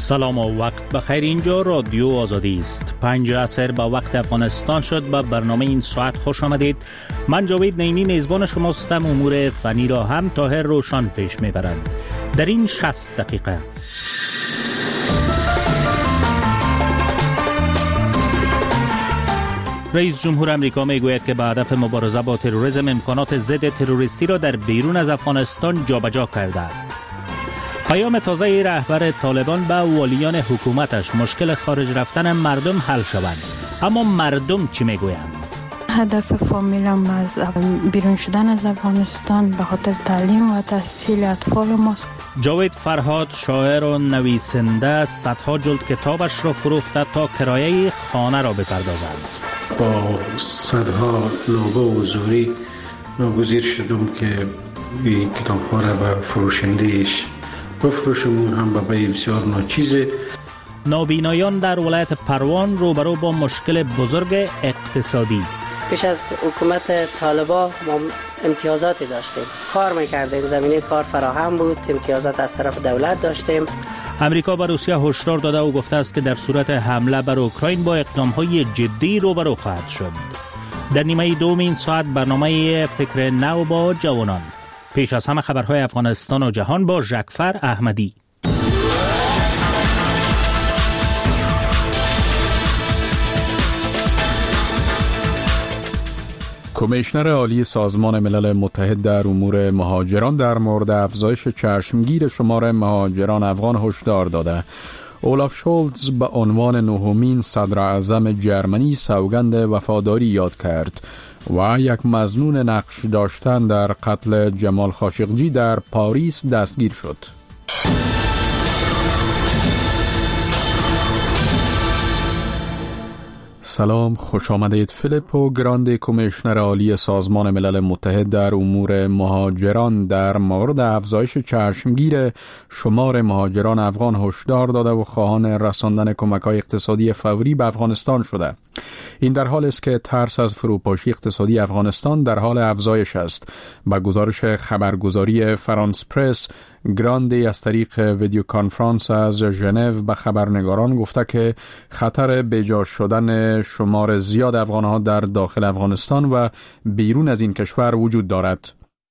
سلام و وقت بخیر. اینجا رادیو آزادی است. 5 عصر با وقت افغانستان شد. با برنامه این ساعت خوش آمدید. من جاوید نعیمی میزبان شماستم. امور فنی را هم طاهر روشن پیش میبرند. در این 60 دقیقه رئیس جمهور امریکا میگوید که به هدف مبارزه با تروریسم امکانات ضد تروریستی را در بیرون از افغانستان جابجا کرده. پیام تازه رهبر طالبان به والیان حکومتش مشکل خارج رفتن مردم حل شوند. اما مردم چی میگویند؟ هدف فامیلم از بیرون شدن از افغانستان به خاطر تعلیم و تحصیل اطفال ماست. جاوید فرهاد شاعر و نویسنده صدها جلد کتابش را فروخته تا کرایه خانه را بپردازد. با صدها نوبه و زوری ناگزیر شدم که این کتاب ها را به فروشندهش بفروشم، هم به بیع بسیار ناچیزه. نابینایان در ولایت پروان روبرو با مشکل بزرگ اقتصادی. پیش از حکومت طالبان ما امتیازاتی داشتیم، کار میکردیم، زمینه کار فراهم بود، امتیازات از طرف دولت داشتیم. امریکا به روسیه هشدار داده و گفته است که در صورت حمله بر اوکراین با اقدام‌های جدی روبرو خواهد شد. در نیمه دوم این ساعت برنامه فکر نو با جوانان. پیش از همه خبرهای افغانستان و جهان با ژکفر احمدی. کمیشنر عالی سازمان ملل متحد در امور مهاجران در مورد افزایش چشمگیر شمار مهاجران افغان هشدار داده. اولاف شولتز به عنوان نهمین صدر اعظم جرمنی سوگند وفاداری یاد کرد و یک مظنون نقش داشتن در قتل جمال خاشقجی در پاریس دستگیر شد. سلام، خوش آمدید. فیلیپو گراندی کمیشنر عالی سازمان ملل متحد در امور مهاجران در مورد افزایش چشمگیر شمار مهاجران افغان هشدار داده و خواهان رساندن کمک‌های اقتصادی فوری به افغانستان شده. این در حالی است که ترس از فروپاشی اقتصادی افغانستان در حال افزایش است. با گزارش خبرگزاری فرانس پرس، گراندی از طریق ویدیو کانفرانس از ژنو به خبرنگاران گفته که خطر بیجا شدن شمار زیاد افغان‌ها در داخل افغانستان و بیرون از این کشور وجود دارد.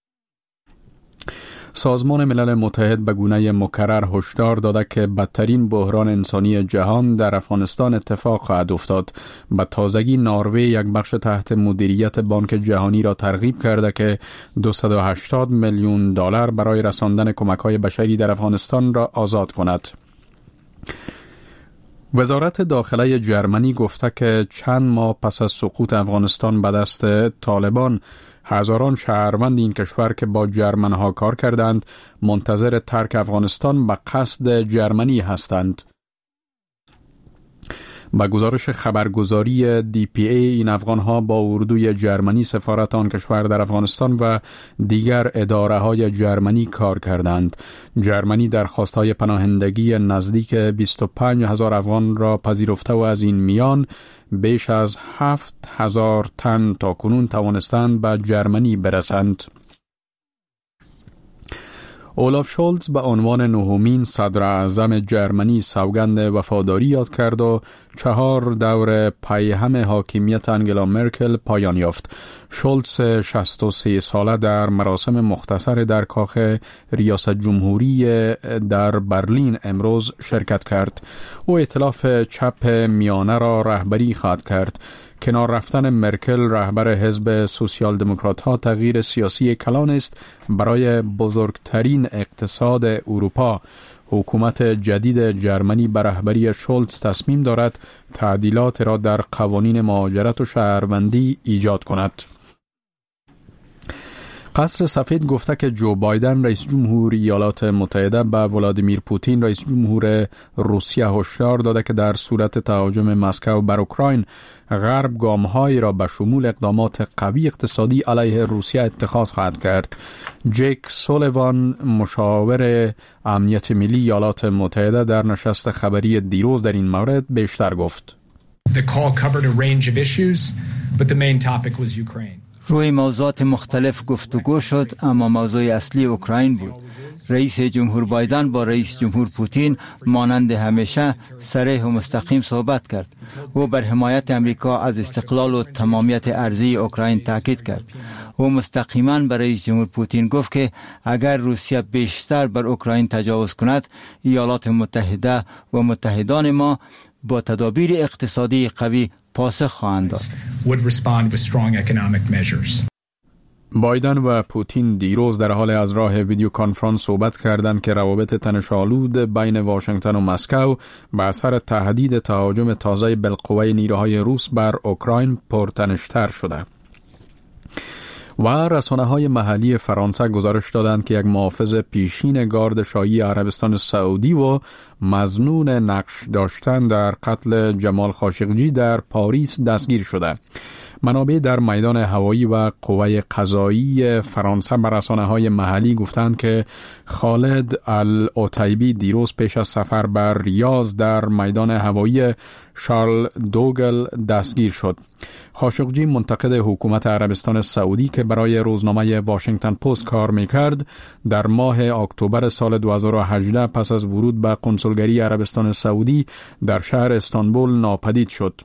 سازمان ملل متحد به گونه مکرر هشدار داده که بدترین بحران انسانی جهان در افغانستان اتفاق خواهد افتاد. به تازگی نروژ یک بخش تحت مدیریت بانک جهانی را ترغیب کرده که 280 میلیون دلار برای رساندن کمک‌های بشری در افغانستان را آزاد کند. وزارت داخله جرمنی گفته که چند ماه پس از سقوط افغانستان به دست طالبان، هزاران شهروند این کشور که با جرمنها کار کردند منتظر ترک افغانستان به قصد جرمنی هستند. با گزارش خبرگزاری DPA، این افغانها با اردوی جرمنی، سفارت آن کشور در افغانستان و دیگر اداره‌های جرمنی کار کردند. جرمنی درخواست‌های پناهندگی نزدیک 25,000 افغان را پذیرفته و از این میان بیش از 7,000 تن تا کنون توانستند به جرمنی برسند. اولاف شولتز به عنوان نهمین صدر اعظم جرمنی سوگند وفاداری یاد کرد و 4 دور پیهم حاکمیت انگلا مرکل پایان یافت. شولتز 63 ساله در مراسم مختصر در کاخ ریاست جمهوری در برلین امروز شرکت کرد. او ائتلاف چپ میانه را رهبری خواهد کرد. کنار رفتن مرکل رهبر حزب سوسیال دموکرات ها تغییر سیاسی کلان است برای بزرگترین اقتصاد اروپا. حکومت جدید جرمنی به رهبری شولتز تصمیم دارد تعدیلات را در قوانین مهاجرت و شهروندی ایجاد کند. قصر سفید گفته که جو بایدن رئیس جمهور ایالات متحده به ولادیمیر پوتین رئیس جمهور روسیه هشدار داده که در صورت تهاجم مسکو بر اوکراین، غرب گام‌هایی را به شمول اقدامات قوی اقتصادی علیه روسیه اتخاذ خواهد کرد. جیک سولیوان، مشاور امنیت ملی ایالات متحده، در نشست خبری دیروز در این مورد بیشتر گفت. The call covered a range of issues, but the main topic was Ukraine. روی موضوعات مختلف گفتگو شد، اما موضوع اصلی اوکراین بود. رئیس جمهور بایدن با رئیس جمهور پوتین مانند همیشه صریح و مستقیم صحبت کرد. او بر حمایت امریکا از استقلال و تمامیت ارضی اوکراین تاکید کرد. او مستقیما بر رئیس جمهور پوتین گفت که اگر روسیه بیشتر بر اوکراین تجاوز کند، ایالات متحده و متحدان ما با تدابیر اقتصادی قوی پاسخ خواهند داد. بایدن و پوتین دیروز در حال از راه ویدیو کنفرانس صحبت کردند که روابط تنش‌آلود بین واشنگتن و مسکو به اثر تهدید تهاجم تازه بالقوه نیروهای روس بر اوکراین پرتنش‌تر شده. و رسانه‌های محلی فرانسه گزارش دادند که یک محافظ پیشین گارد شاهی عربستان سعودی و مظنون نقش داشتن در قتل جمال خاشقجی در پاریس دستگیر شده. منابع در میدان هوایی و قوه قضایی فرانسه به رسانه‌های محلی گفتند که خالد العتیبی دیروز پیش از سفر بر ریاض در میدان هوایی شارل دوگل دستگیر شد. خاشقجی منتقد حکومت عربستان سعودی که برای روزنامه واشنگتن پست کار میکرد، در ماه اکتبر سال 2018 پس از ورود به کنسولگری عربستان سعودی در شهر استانبول ناپدید شد.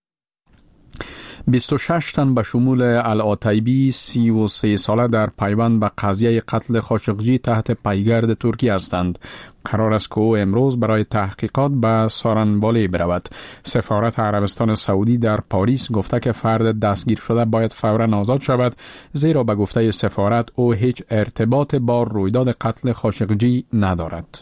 26 تن به شمول العتیبی 33 ساله در پیوند به قضیه قتل خاشقجی تحت پیگرد ترکیه هستند. قرار است که او امروز برای تحقیقات به سارنوالی برود. سفارت عربستان سعودی در پاریس گفته که فرد دستگیر شده باید فوراً آزاد شود، زیرا به گفته سفارت او هیچ ارتباط با رویداد قتل خاشقجی ندارد.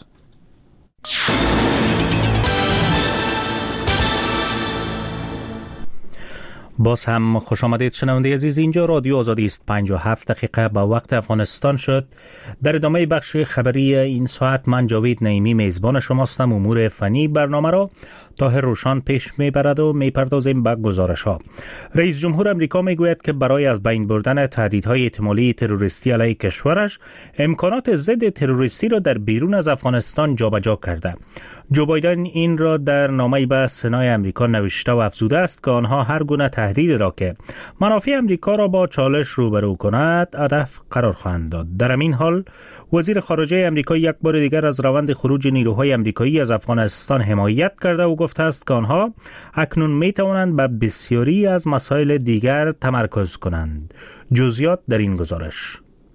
باز هم خوش آمدید شنونده عزیز، اینجا رادیو آزادی است. 57 دقیقه با وقت افغانستان شد. در ادامه بخش خبری این ساعت من جاوید نعیمی میزبان شماستم. امور فنی برنامه را طاهر روشان پیش میبرد و میپردازیم به گزارش ها. رئیس جمهور امریکا میگوید که برای از بین بردن تهدیدهای احتمالی تروریستی علیه کشورش امکانات ضد تروریستی را در بیرون از افغانستان جابجا کرده. جو بایدن این را در نامه‌ای به سنای امریکا نوشته و افزوده است که آنها هر گونه تهدید را که منافع امریکا را با چالش روبرو کند هدف قرار خواهند داد. در همین حال وزیر خارجه امریکا یک بار دیگر از روند خروج نیروهای امریکایی از افغانستان حمایت کرده و گفته است که آنها اکنون می توانند به بسیاری از مسائل دیگر تمرکز کنند. جزئیات در این گزارش.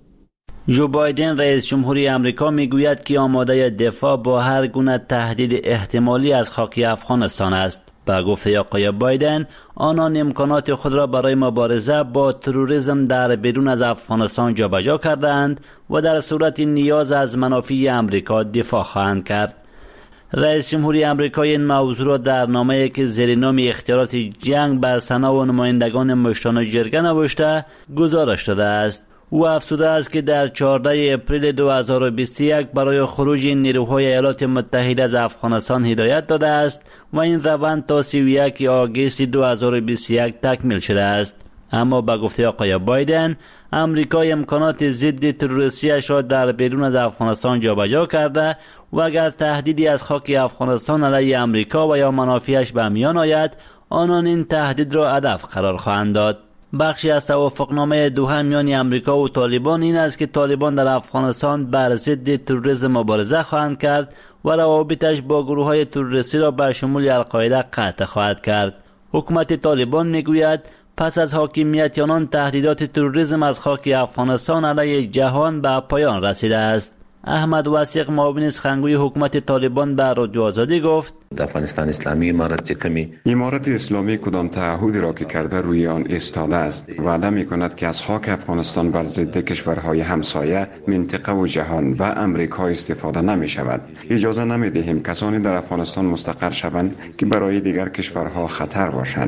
جو بایدن رئیس جمهوری امریکا میگوید که آماده دفاع با هر گونه تهدید احتمالی از خاک افغانستان است. با گفته آقای بایدن، آنان امکانات خود را برای مبارزه با تروریسم در بیرون از افغانستان جابجا کردند و در صورت نیاز از منافع امریکا دفاع خواهند کرد. رئیس جمهوری امریکا این موضوع را در نامه‌ای که زیر نام اختیارات جنگ بر سنا و نمایندگان مشتان جرگه نوشته گزارش داده است. او افزوده است که در 14 اپریل 2021 برای خروج نیروهای ایالات متحده از افغانستان هدایت داده است و این روند تا 31 آگوست 2021 تکمیل شده است. اما با گفته آقای بایدن، امریکا امکانات ضد تروریستی‌اش را در بیرون از افغانستان جابجا کرده و اگر تهدیدی از خاک افغانستان علیه امریکا و یا منافعش به میان آید، آنان این تهدید را هدف قرار خواهند داد. بخشی از توافقنامه دوحه میان امریکا و طالبان این است که طالبان در افغانستان بر ضد تروریسم مبارزه خواهند کرد و روابطش با گروه‌های تروریستی را به شمول القاعده قطع خواهد کرد. حکومت طالبان میگوید پس از حاکمیت آنان تهدیدات تروریسم از خاک افغانستان علیه جهان به پایان رسیده است. احمد وثیق معاون سخنگوی حکومت طالبان به رادیو آزادی گفت: افغانستان اسلامی امارت اسلامی کدام تعهدی را که کرده روی آن ایستاده است. وعده می‌کند که از خاک افغانستان بر ضد کشورهای همسایه، منطقه و جهان و امریکا استفاده نمی‌شود. اجازه نمی‌دهیم کسانی در افغانستان مستقر شوند که برای دیگر کشورها خطر باشند.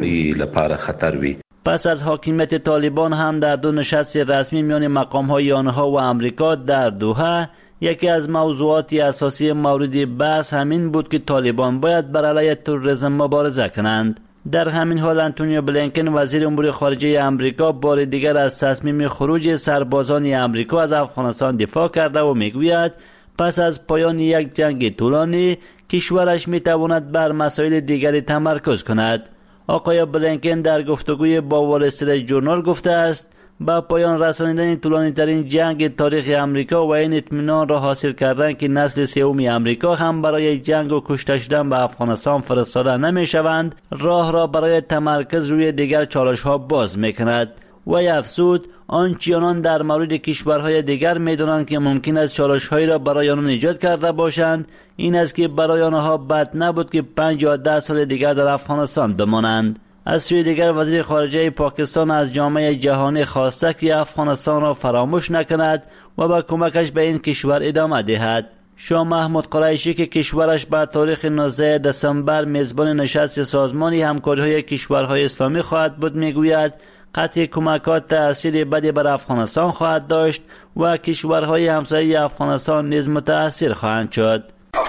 پس از حاکمیت طالبان هم در دو نشست رسمی میان مقام‌های آنها و امریکا در دوحه، یکی از موضوعات اساسی مورد بحث همین بود که طالبان باید بر علیه تروریسم مبارزه کنند. در همین حال انتونیو بلینکن وزیر امور خارجه امریکا بار دیگر از تصمیم خروج سربازان امریکا از افغانستان دفاع کرده و میگوید پس از پایان یک جنگ طولانی کشورش میتواند بر مسائل دیگری تمرکز کند. آقای بلینکن در گفتگوی با وال استریت ژورنال گفته است با پایان رسانیدن طولانی ترین جنگ تاریخ امریکا و این اطمینان را حاصل کردن که نسل سوم امریکا هم برای جنگ و کشته شدن به افغانستان فرستاده نمی شوند، راه را برای تمرکز روی دیگر چالش ها باز می کند. و افزود آنچه آنان در مورد کشورهای دیگر می دانند که ممکن است چالش هایی را برای آنان ایجاد کرده باشند این است که برای آنها بد نبود که 5 یا 10 سال دیگر در افغانستان بمانند. از سوی دیگر وزیر خارجه پاکستان از جامعه جهانی خواسته که افغانستان را فراموش نکند و با کمکش به این کشور ادامه دهد. شاه محمود قریشی که کشورش به تاریخ 19 دسامبر میزبان نشست سازمان همکاری‌های کشورهای اسلامی خواهد بود میگوید قطع کمکات تأثیر بدی بر افغانستان خواهد داشت و کشورهای همسایه افغانستان نیز متأثر خواهند شد.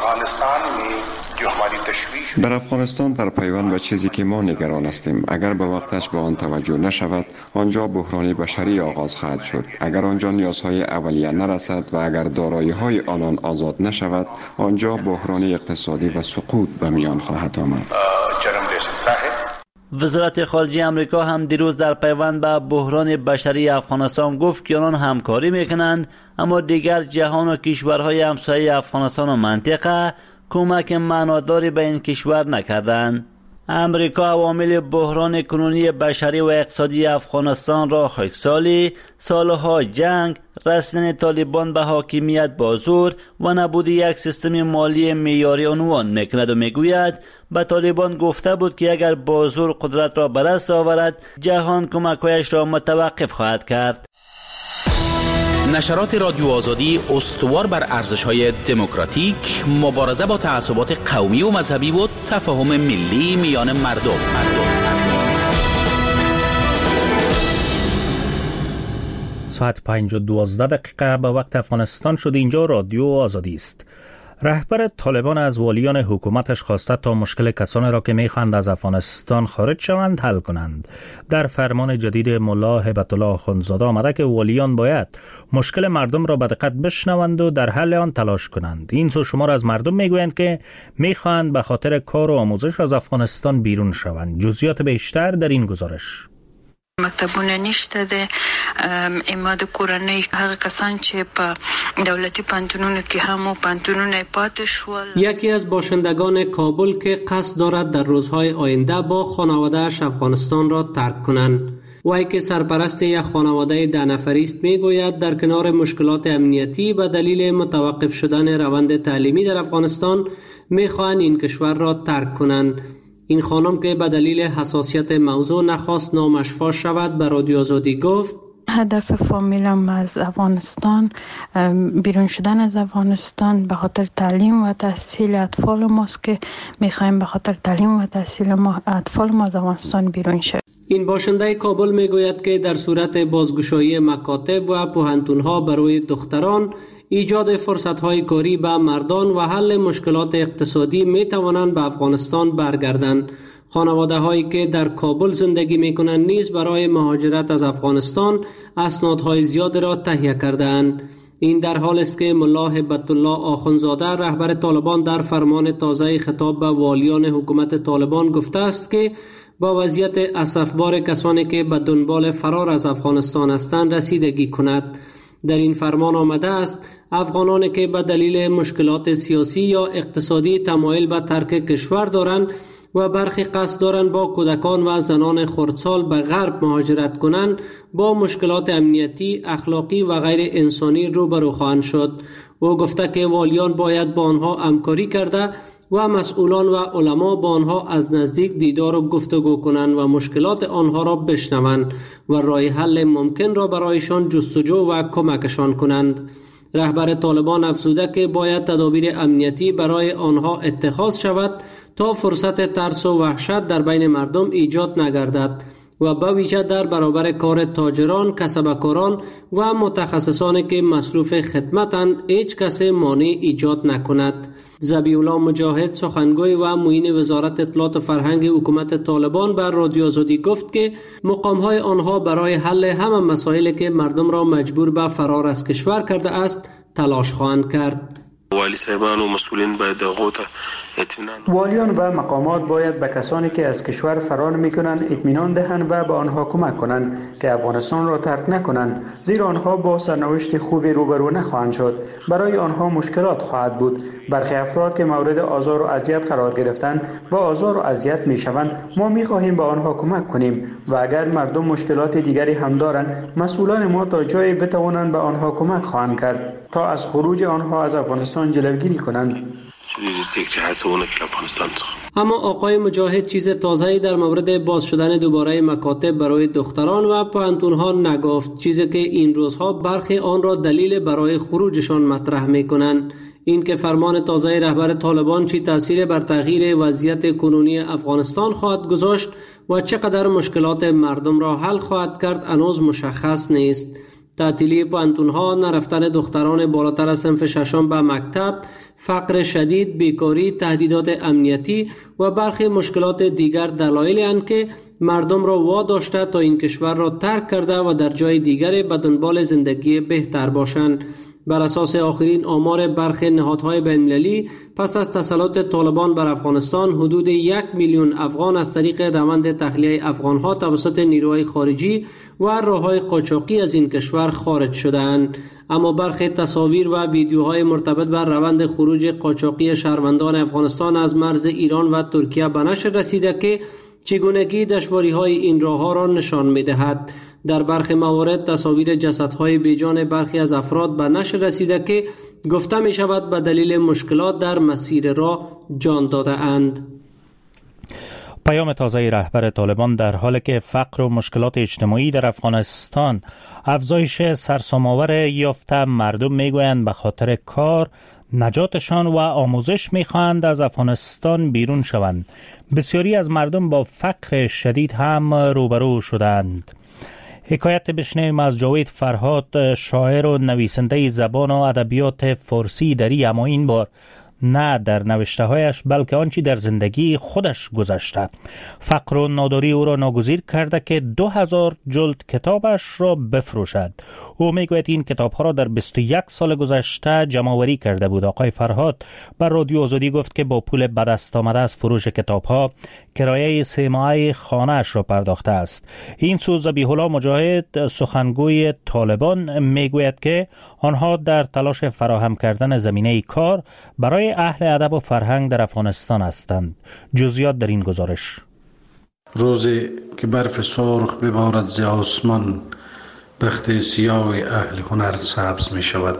در افغانستان در پیوند به چیزی که ما نگران هستیم، اگر به وقتش به آن توجه نشود آنجا بحران بشری آغاز خواهد شد. اگر آنجا نیازهای اولیه نرسد و اگر دارایی‌های آنان آزاد نشود آنجا بحران اقتصادی و سقوط به میان خواهد آمد. وزارت خارجه امریکا هم دیروز در پیوند به بحران بشری افغانستان گفت که آنان همکاری میکنند اما دیگر جهان و کشورهای همسایه افغانستان و منطقه کمک معناداری به این کشور نکردند. امریکا عوامل بحران کنونی بشری و اقتصادی افغانستان را خشکسالی، سالها جنگ، رسیدن طالبان به حاکمیت با زور و نبود یک سیستم مالی معیاری عنوان میکند و میگوید به طالبان گفته بود که اگر با زور قدرت را به دست آورد جهان کمک‌هایش را متوقف خواهد کرد. نشرات رادیو آزادی استوار بر ارزش‌های دموکراتیک، مبارزه با تعصبات قومی و مذهبی و تفاهم ملی میان مردم. ساعت 5:12 به وقت افغانستان شد. اینجا رادیو آزادی است. رهبر طالبان از والیان حکومتش خواسته تا مشکل کسانی را که میخواهند از افغانستان خارج شوند حل کنند. در فرمان جدید ملا هیبت الله اخندزاده آمده که والیان باید مشکل مردم را به دقت بشنوند و در حل آن تلاش کنند. این سو شمار از مردم میگویند که میخواهند به خاطر کار و آموزش از افغانستان بیرون شوند. جزئیات بیشتر در این گزارش. مکتبونه نشته ده اماد کورنۍ هغه کسان چې په دولتي پانتونونو کې هم پانتونونه پاتې شول. یکی از باشندگان کابل که قصد دارد در روزهای آینده با خانواده‌اش افغانستان را ترک کنند. وی که سرپرست یک خانواده 10 نفری است میگوید در کنار مشکلات امنیتی به دلیل متوقف شدن روند تعلیمی در افغانستان میخواهند این کشور را ترک کنند. این خانم که به دلیل حساسیت موضوع نخواست نامش فاش شود به رادیو آزادی گفت هدف فامیلم از افغانستان بیرون شدن از افغانستان به خاطر تعلیم و تحصیل اطفال ماست که میخوایم به خاطر تعلیم و تحصیل اطفال ما از افغانستان بیرون شد. این باشنده کابل میگوید که در صورت بازگشایی مکاتب و پوهنتون‌ها برای دختران، ایجاد فرصت‌های کاری به مردان و حل مشکلات اقتصادی می‌توانند به افغانستان برگردند. خانواده‌هایی که در کابل زندگی می‌کنند نیز برای مهاجرت از افغانستان اسنادهای زیاد را تهیه کرده‌اند. این در حال است که ملا هیبت الله آخندزاده رهبر طالبان در فرمان تازه خطاب به والیان حکومت طالبان گفته است که با وضعیت اسفبار کسانی که به دنبال فرار از افغانستان هستند رسیدگی کند. در این فرمان آمده است افغانانی که به دلیل مشکلات سیاسی یا اقتصادی تمایل به ترک کشور دارند و برخی قصد دارند با کودکان و زنان خردسال به غرب مهاجرت کنند با مشکلات امنیتی، اخلاقی و غیر انسانی روبرو خواهند شد. او گفته که والیان باید با آنها همکاری کرده و مسئولان و علما با آنها از نزدیک دیدار و گفتگو کنند و مشکلات آنها را بشنوند و راه حل ممکن را برایشان جستجو و کمکشان کنند. رهبر طالبان افزوده که باید تدابیر امنیتی برای آنها اتخاذ شود تا فرصت ترس و وحشت در بین مردم ایجاد نگردد و به ویژه در برابر کار تاجران، کسبکاران و متخصصانی که مصروف خدمتند هیچ کسی مانع ایجاد نکند. ذبیح الله مجاهد سخنگوی و معین وزارت اطلاعات و فرهنگ حکومت طالبان بر رادیو آزادی گفت که مقام‌های آنها برای حل همه مسائلی که مردم را مجبور به فرار از کشور کرده است تلاش خواهند کرد. والی صاحبان و مسئولین باید غوطه اطمینان والیان و مقامات باید به کسانی که از کشور فرار میکنند اطمینان دهند و به آنها کمک کنند که افغانستان را ترک نکنند، زیرا آنها با سرنوشت خوبی روبرو نخواهند شد. برای آنها مشکلات خواهد بود. برخی افراد که مورد آزار و اذیت قرار گرفتند و آزار و اذیت میشوند، ما میخواهیم به آنها کمک کنیم و اگر مردم مشکلات دیگری هم دارند، مسئولان ما تا جایی بتوانند به آنها کمک خواهند کرد تا از خروج آنها از افغانستان جلوگیری کنند. اما آقای مجاهد چیز تازه‌ای در مورد باز شدن دوباره مکاتب برای دختران و پوهنتون‌ها نگفت، چیزی که این روزها برخی آن را دلیل برای خروجشان مطرح می‌کنند. این که فرمان تازه رهبر طالبان چی تأثیر بر تغییر وضعیت کنونی افغانستان خواهد گذاشت و چقدر مشکلات مردم را حل خواهد کرد هنوز مشخص نیست. تعطیلی پوهنتون‌ها، نرفتن دختران بالاتر از صنف ششم به مکتب، فقر شدید، بیکاری، تهدیدات امنیتی و برخی مشکلات دیگر دلایلی اند که مردم را واداشته تا این کشور را ترک کرده و در جای دیگری به دنبال زندگی بهتر باشند. بر اساس آخرین آمار برخی نهادهای بین‌المللی، پس از تسلط طالبان بر افغانستان، حدود 1 میلیون افغان از طریق روند تخلیه افغانها توسط نیروهای خارجی و راههای قاچاقی از این کشور خارج شده‌اند. اما برخی تصاویر و ویدیوهای مرتبط بر روند خروج قاچاقی شهروندان افغانستان از مرز ایران و ترکیه به نشر رسیده که چگونگی دشواری‌های این راه‌ها را نشان می‌دهد. در برخی موارد تصاویر جسدهای بیجان برخی از افراد به نشر رسیده که گفته می شود به دلیل مشکلات در مسیر راه جان داده اند. پیام تازه رهبر طالبان در حالی که فقر و مشکلات اجتماعی در افغانستان افزایش سرسام‌آور یافته، مردم میگویند به خاطر کار نجاتشان و آموزش میخواهند از افغانستان بیرون شوند. بسیاری از مردم با فقر شدید هم روبرو شدند. حکایت بشنویم از جاوید فرهاد، شاعر و نویسنده زبان و ادبیات فارسی دری، اما این بار نه در نوشته‌هایش بلکه آنچه در زندگی خودش گذشته. فقر و ناداری او را ناگزیر کرده که 2000 جلد کتابش را بفروشد. او میگوید این کتاب‌ها را در 21 سال گذشته جمع‌آوری کرده بود. آقای فرهاد بر رادیو آزادی گفت که با پول به دست آمده از فروش کتاب‌ها کرایه 3 ماهه خانه‌اش را پرداخته است. این سو ذبیح الله مجاهد، سخنگوی طالبان، میگوید که آنها در تلاش فراهم کردن زمینه کار برای اهل ادب و فرهنگ در افغانستان هستند. جزئیات در این گزارش. روزی که برف سرخ ببارد ز آسمان، بخت سیاه اهل هنر سبز می شود.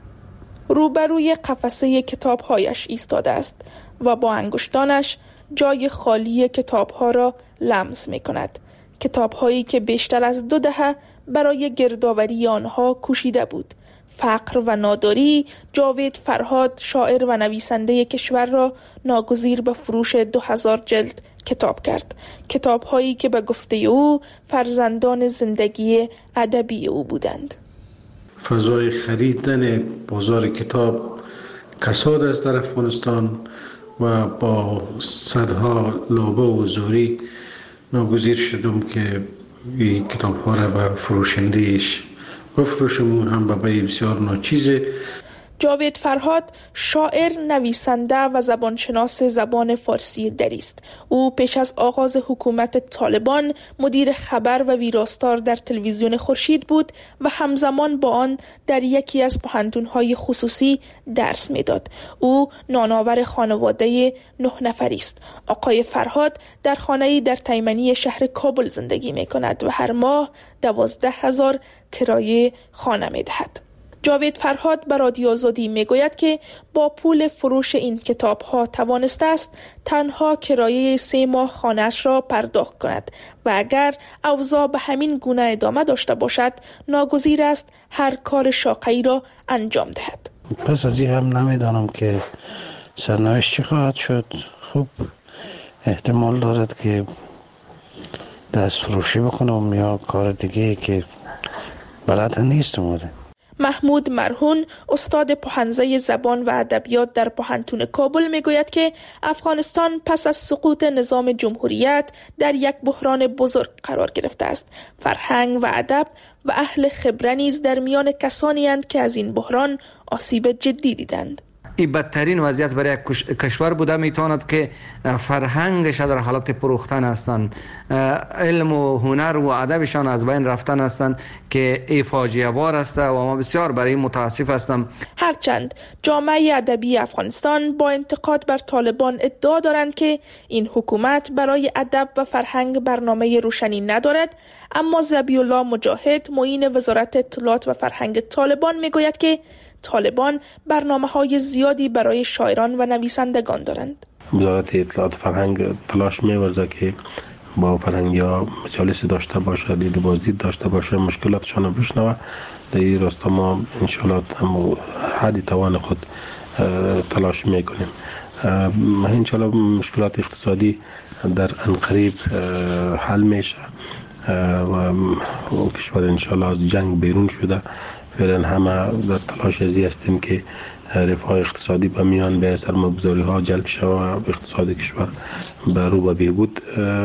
روبروی قفسه کتاب‌هایش ایستاده است و با انگشتانش جای خالی کتاب‌ها را لمس می کند. کتاب‌هایی که بیشتر از 2 دهه برای گردآوری آنها کوشیده بود. فقر و ناداری جاوید فرهاد، شاعر و نویسنده کشور را ناگزیر به فروش 2000 جلد کتاب کرد. کتاب‌هایی که به گفته او فرزندان زندگی ادبی او بودند. فضای خریدن بازار کتاب کساد است در افغانستان و با صدها لابه و زوری ناگزیر شدم که این کتاب‌ها را به فروشنده‌اش بفروشم، هم به بیع بسیار ناچیزه. جاوید فرهاد شاعر، نویسنده و زبانشناس زبان فارسی دری است. او پیش از آغاز حکومت طالبان مدیر خبر و ویراستار در تلویزیون خورشید بود و همزمان با آن در یکی از پوهنتون‌های خصوصی درس می‌داد. او نانآور خانواده 9 نفری است. آقای فرهاد در خانه‌ای در تیمنی شهر کابل زندگی می‌کند و هر ماه 12,000 کرایه خانه می‌دهد. جاوید فرهاد به رادیو آزادی میگوید که با پول فروش این کتاب‌ها توانسته است تنها کرایه 3 ماه خانه‌اش را پرداخت کند و اگر اوضاع به همین گونه ادامه داشته باشد ناگزیر است هر کار شاقه‌ای را انجام دهد. پس از این هم نمیدانم که سرنوشت چی خواهد شد. خوب احتمال دارد که دست فروشی بکنم یا کار دیگه که بلد نیستم. محمود مرهون، استاد پوهنځی زبان و ادبیات در پوهنتون کابل میگوید که افغانستان پس از سقوط نظام جمهوریت در یک بحران بزرگ قرار گرفته است. فرهنگ و ادب و اهل خبره نیز در میان کسانی اند که از این بحران آسیب جدی دیدند. این بدترین وضعیت برای کشور بوده. میتواند که فرهنگش در حالت فروختن هستند، علم و هنر و ادبشان از بین رفتن هستند که ای فاجعه بار است و ما بسیار برای متاسف هستم. هرچند جامعه ادبی افغانستان با انتقاد بر طالبان ادعا دارند که این حکومت برای ادب و فرهنگ برنامه روشنی ندارد، اما ذبیح الله مجاهد معین وزارت اطلاعات و فرهنگ طالبان میگوید که طالبان برنامه‌های زیادی برای شاعران و نویسندگان دارند. وزارت اطلاعات و فرهنگ تلاش می‌ورزد که با فرهنگی‌ها مجالس داشته باشه، دید بازدید داشته باشه، مشکلاتشان رو بشنوه. در این راستا ما انشالله حد توان خود تلاش میکنیم. انشالله مشکلات اقتصادی در انقریب حل میشه و کشور انشالله از جنگ بیرون شده. فعلا همه در تلاش ازی هستیم که رفاه اقتصادی به میان به سرمایه‌گذاری ها جلب شود و اقتصاد کشور به رو به بهبود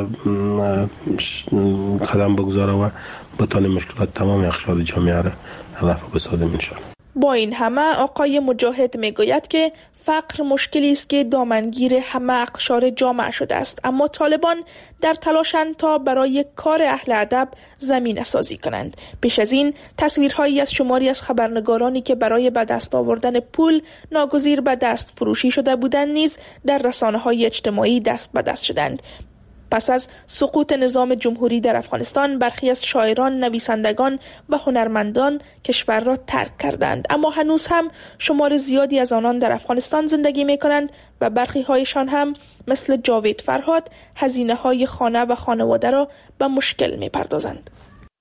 قدم بگذاره و بتونه مشکلات تمام اقشار جامعه را رفع بسازیم انشالله. با این همه آقای مجاهد میگوید که فقر مشکلی است که دامنگیر همه اقشار جامعه شده است، اما طالبان در تلاشند تا برای کار اهل ادب زمینه سازی کنند. پیش از این تصویرهایی از شماری از خبرنگارانی که برای به دست آوردن پول ناگزیر به دست فروشی شده بودند نیز در رسانه‌های اجتماعی دست به دست شدند. پس از سقوط نظام جمهوری در افغانستان برخی از شاعران، نویسندگان و هنرمندان کشور را ترک کردند، اما هنوز هم شمار زیادی از آنان در افغانستان زندگی می کنند و برخی هایشان هم مثل جاوید فرهاد هزینه های خانه و خانواده را به مشکل می پردازند.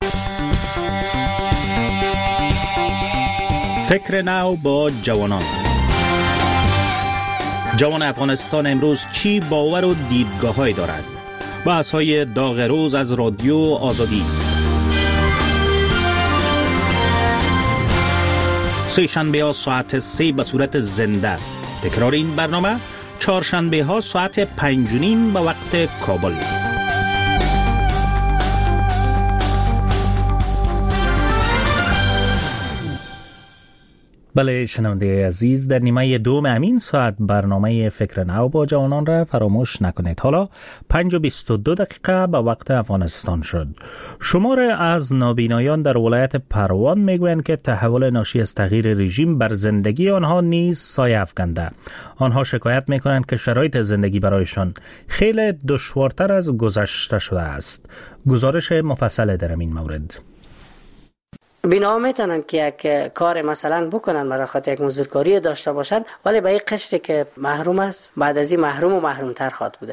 فکر نو با جوانان. جوان افغانستان امروز چی باور و دیدگاه‌هایی دارد؟ بحث‌های داغ روز از رادیو آزادی. سه شنبه ها ساعت 3 به صورت زنده. تکرار این برنامه چهارشنبه ها ساعت 5:30 به وقت کابل. بله شنونده عزیز، در نیمه دوم امین ساعت برنامه فکر نو با جوانان را فراموش نکنید. حالا 5:22 به وقت افغانستان شد. شمار از نابینایان در ولایت پروان میگویند که تحول ناشی از تغییر رژیم بر زندگی آنها نیز سایه افکنده. آنها شکایت میکنند که شرایط زندگی برایشان خیلی دشوارتر از گذشته شده است. گزارش مفصل در این مورد. بینا میتونن که یک کار مثلا بکنن برای خاطر یک مزدورکاری داشته باشن، ولی به این قشری که محروم است بعد از این محروم و محرومتر خواهد بوده.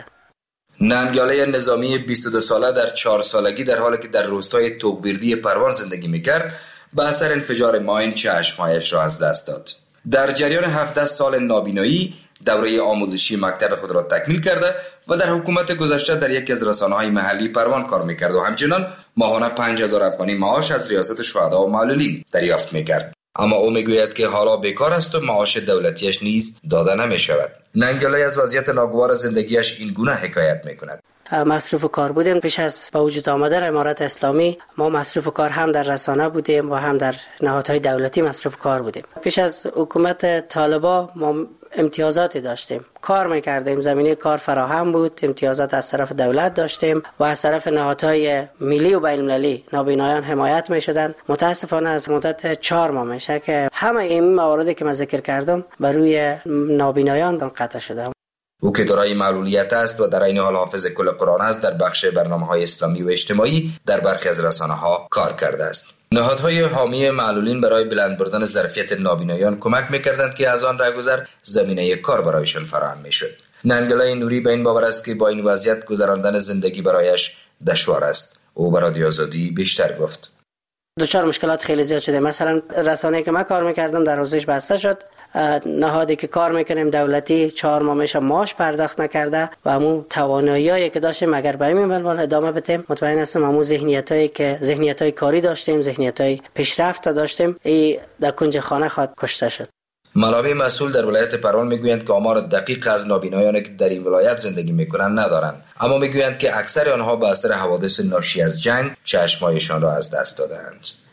ننگاله نظامی 22 ساله در 4 سالگی در حالی که در روستای توقبیردی پروان زندگی میکرد به اثر انفجار ماین چشمهایش را از دست داد. در جریان 17 سال نابینایی دوره آموزشی مکتب خود را تکمیل کرده و در حکومت گذشته در یکی از رسانه‌های محلی پروان کار میکرد و همچنان ماهانه 5000 افغانی معاش از ریاست شهدا و معلولین دریافت میکرد. اما او میگوید که حالا بیکار است و معاش دولتیش نیز داده نمیشود. ننگلای از وضعیت ناگوار زندگیش این گونه حکایت میکند. مصروف کار بودیم. پیش از به وجود آمدن امارت اسلامی ما مصروف کار هم در رسانه بودیم و هم در نهادهای دولتی مصروف کار بودیم. پیش از حکومت طالبان ما امتیازاتی داشتیم، کار میکردیم، زمینه کار فراهم بود، امتیازات از طرف دولت داشتیم و از طرف نهادهای ملی و بین المللی نابینایان حمایت میشدن. متاسفانه از مدت 4 ماه میشه که همه این مواردی که من ذکر کردم بر روی نابینایان قطع شده. او که دارای معلولیت است و در این حال حافظ کل قرآن است در بخش برنامه‌های اسلامی و اجتماعی در برخی از رسانه‌ها کار کرده است. نهادهای حامی معلولین برای بلند بردن ظرفیت نابینایان کمک می‌کردند که از آن رهگذر زمینه کار برایشان فراهم می‌شد. ننگلای نوری به این باور است که با این وضعیت گذراندن زندگی برایش دشوار است. او به رادیو آزادی بیشتر گفت. دچار مشکلات خیلی زیاد شده. مثلا رسانه‌ای که من کار می‌کردم در حوزهش بسته شد. نهادی که کار میکنیم دولتی 4 ماه میشه معاش پرداخت نکرده و همون توانایی‌هایی که داشتیم اگر به این منوال ادامه بدیم مطمئن هستم همون ذهنیت‌های کاری داشتیم، ذهنیت‌های پیشرفت داشتیم، این در کنج خانه خود کشته شد. ملاوی مسئول در ولایت پروان میگویند که آمار دقیق از نابینایانی که در این ولایت زندگی میکنند ندارند، اما میگویند که اکثر آنها به اثر حوادث ناشی از جنگ چشمایشان را از دست دادند.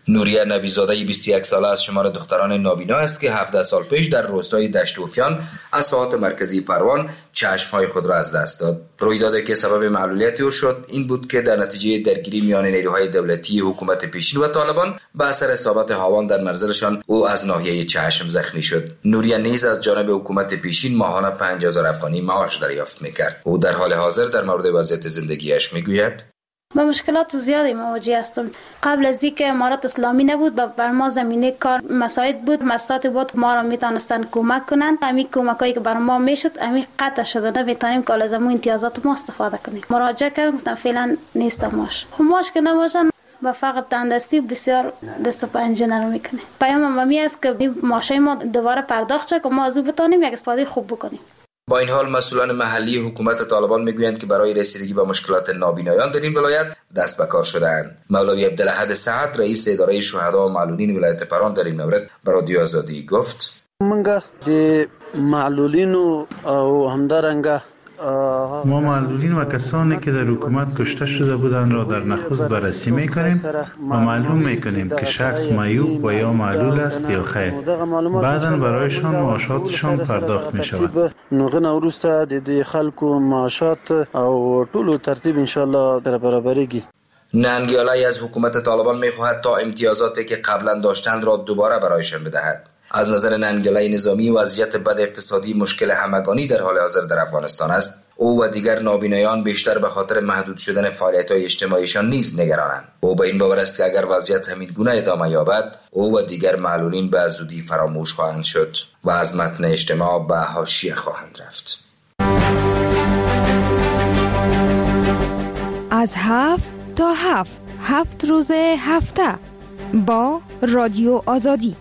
نوریه نبیزاده 21 ساله از شمار دختران نابینا است که 17 سال پیش در روستای دشتوفیان از ساحات مرکزی پروان چشمهای خود را از دست داد. رویدادی که سبب معلولیت او شد این بود که در نتیجه درگیری میان نیروهای دولتی حکومت پیشین و طالبان به اثر اصابت هاوان در منزلشان او از ناحیه چشم زخمی شد. نوریه نیز از جانب حکومت پیشین ماهانه 5000 افغانی معاش دریافت می‌کرد. او در حال حاضر در مورد وضعیت زندگیش میگوید: با مشکلات زیادی مواجه هستم. قبل از اینکه امارات اسلامی نبود بر ما زمینه کار مساعد بود، مساعد بود ما را میتونستن کمک کنن. همین کمکایی که بر ما میشد همین قطع شده، نمیتونیم که از امتیازات ما استفاده کنیم. مراجعه کردم گفتم فعلا نیست ماش که نباشن با فقط تندرستی بسیار دست و پنجه نرم میکنه. پیام ممی است که ماشای ما دوباره پرداخت شه که ما از او بتونیم یک استفاده خوب بکنیم. با این حال مسئولان محلی حکومت طالبان میگویند که برای رسیدگی به مشکلات نابینایان در این ولایت دست به کار شده‌اند. مولوی عبدالاحد سعد رئیس اداره شهدا و معلولین ولایت پران در این مورد به رادیو آزادی گفت: منګه د معلولینو او همدارنګه ما معلولین و کسانی که در حکومت کشته شده بودند را در نخست بررسی میکنیم و معلوم میکنیم که شخص معیوب و یا معلول است یا خیر. بعداً برایشان معاشاتشان پرداخت می شود. نوغه وروسته د خلکو معاشات او ټولو ترتیب ان شاء الله در برابرېږي. ننگیالی از حکومت طالبان میخواهد تا امتیازاتی که قبلا داشتند را دوباره برایشان بدهد. از نظر ننگیالی نظامی وضعیت بد اقتصادی مشکل همگانی در حال حاضر در افغانستان است. او و دیگر نابینایان بیشتر به خاطر محدود شدن فعالیت‌های اجتماعیشان نیز نگرانند. او به این باور است که اگر وضعیت همین گونه ادامه یابد، او و دیگر معلولین به زودی فراموش خواهند شد و از متن اجتماع به حاشیه خواهند رفت. از 7 تا 7 روز هفته با رادیو آزادی.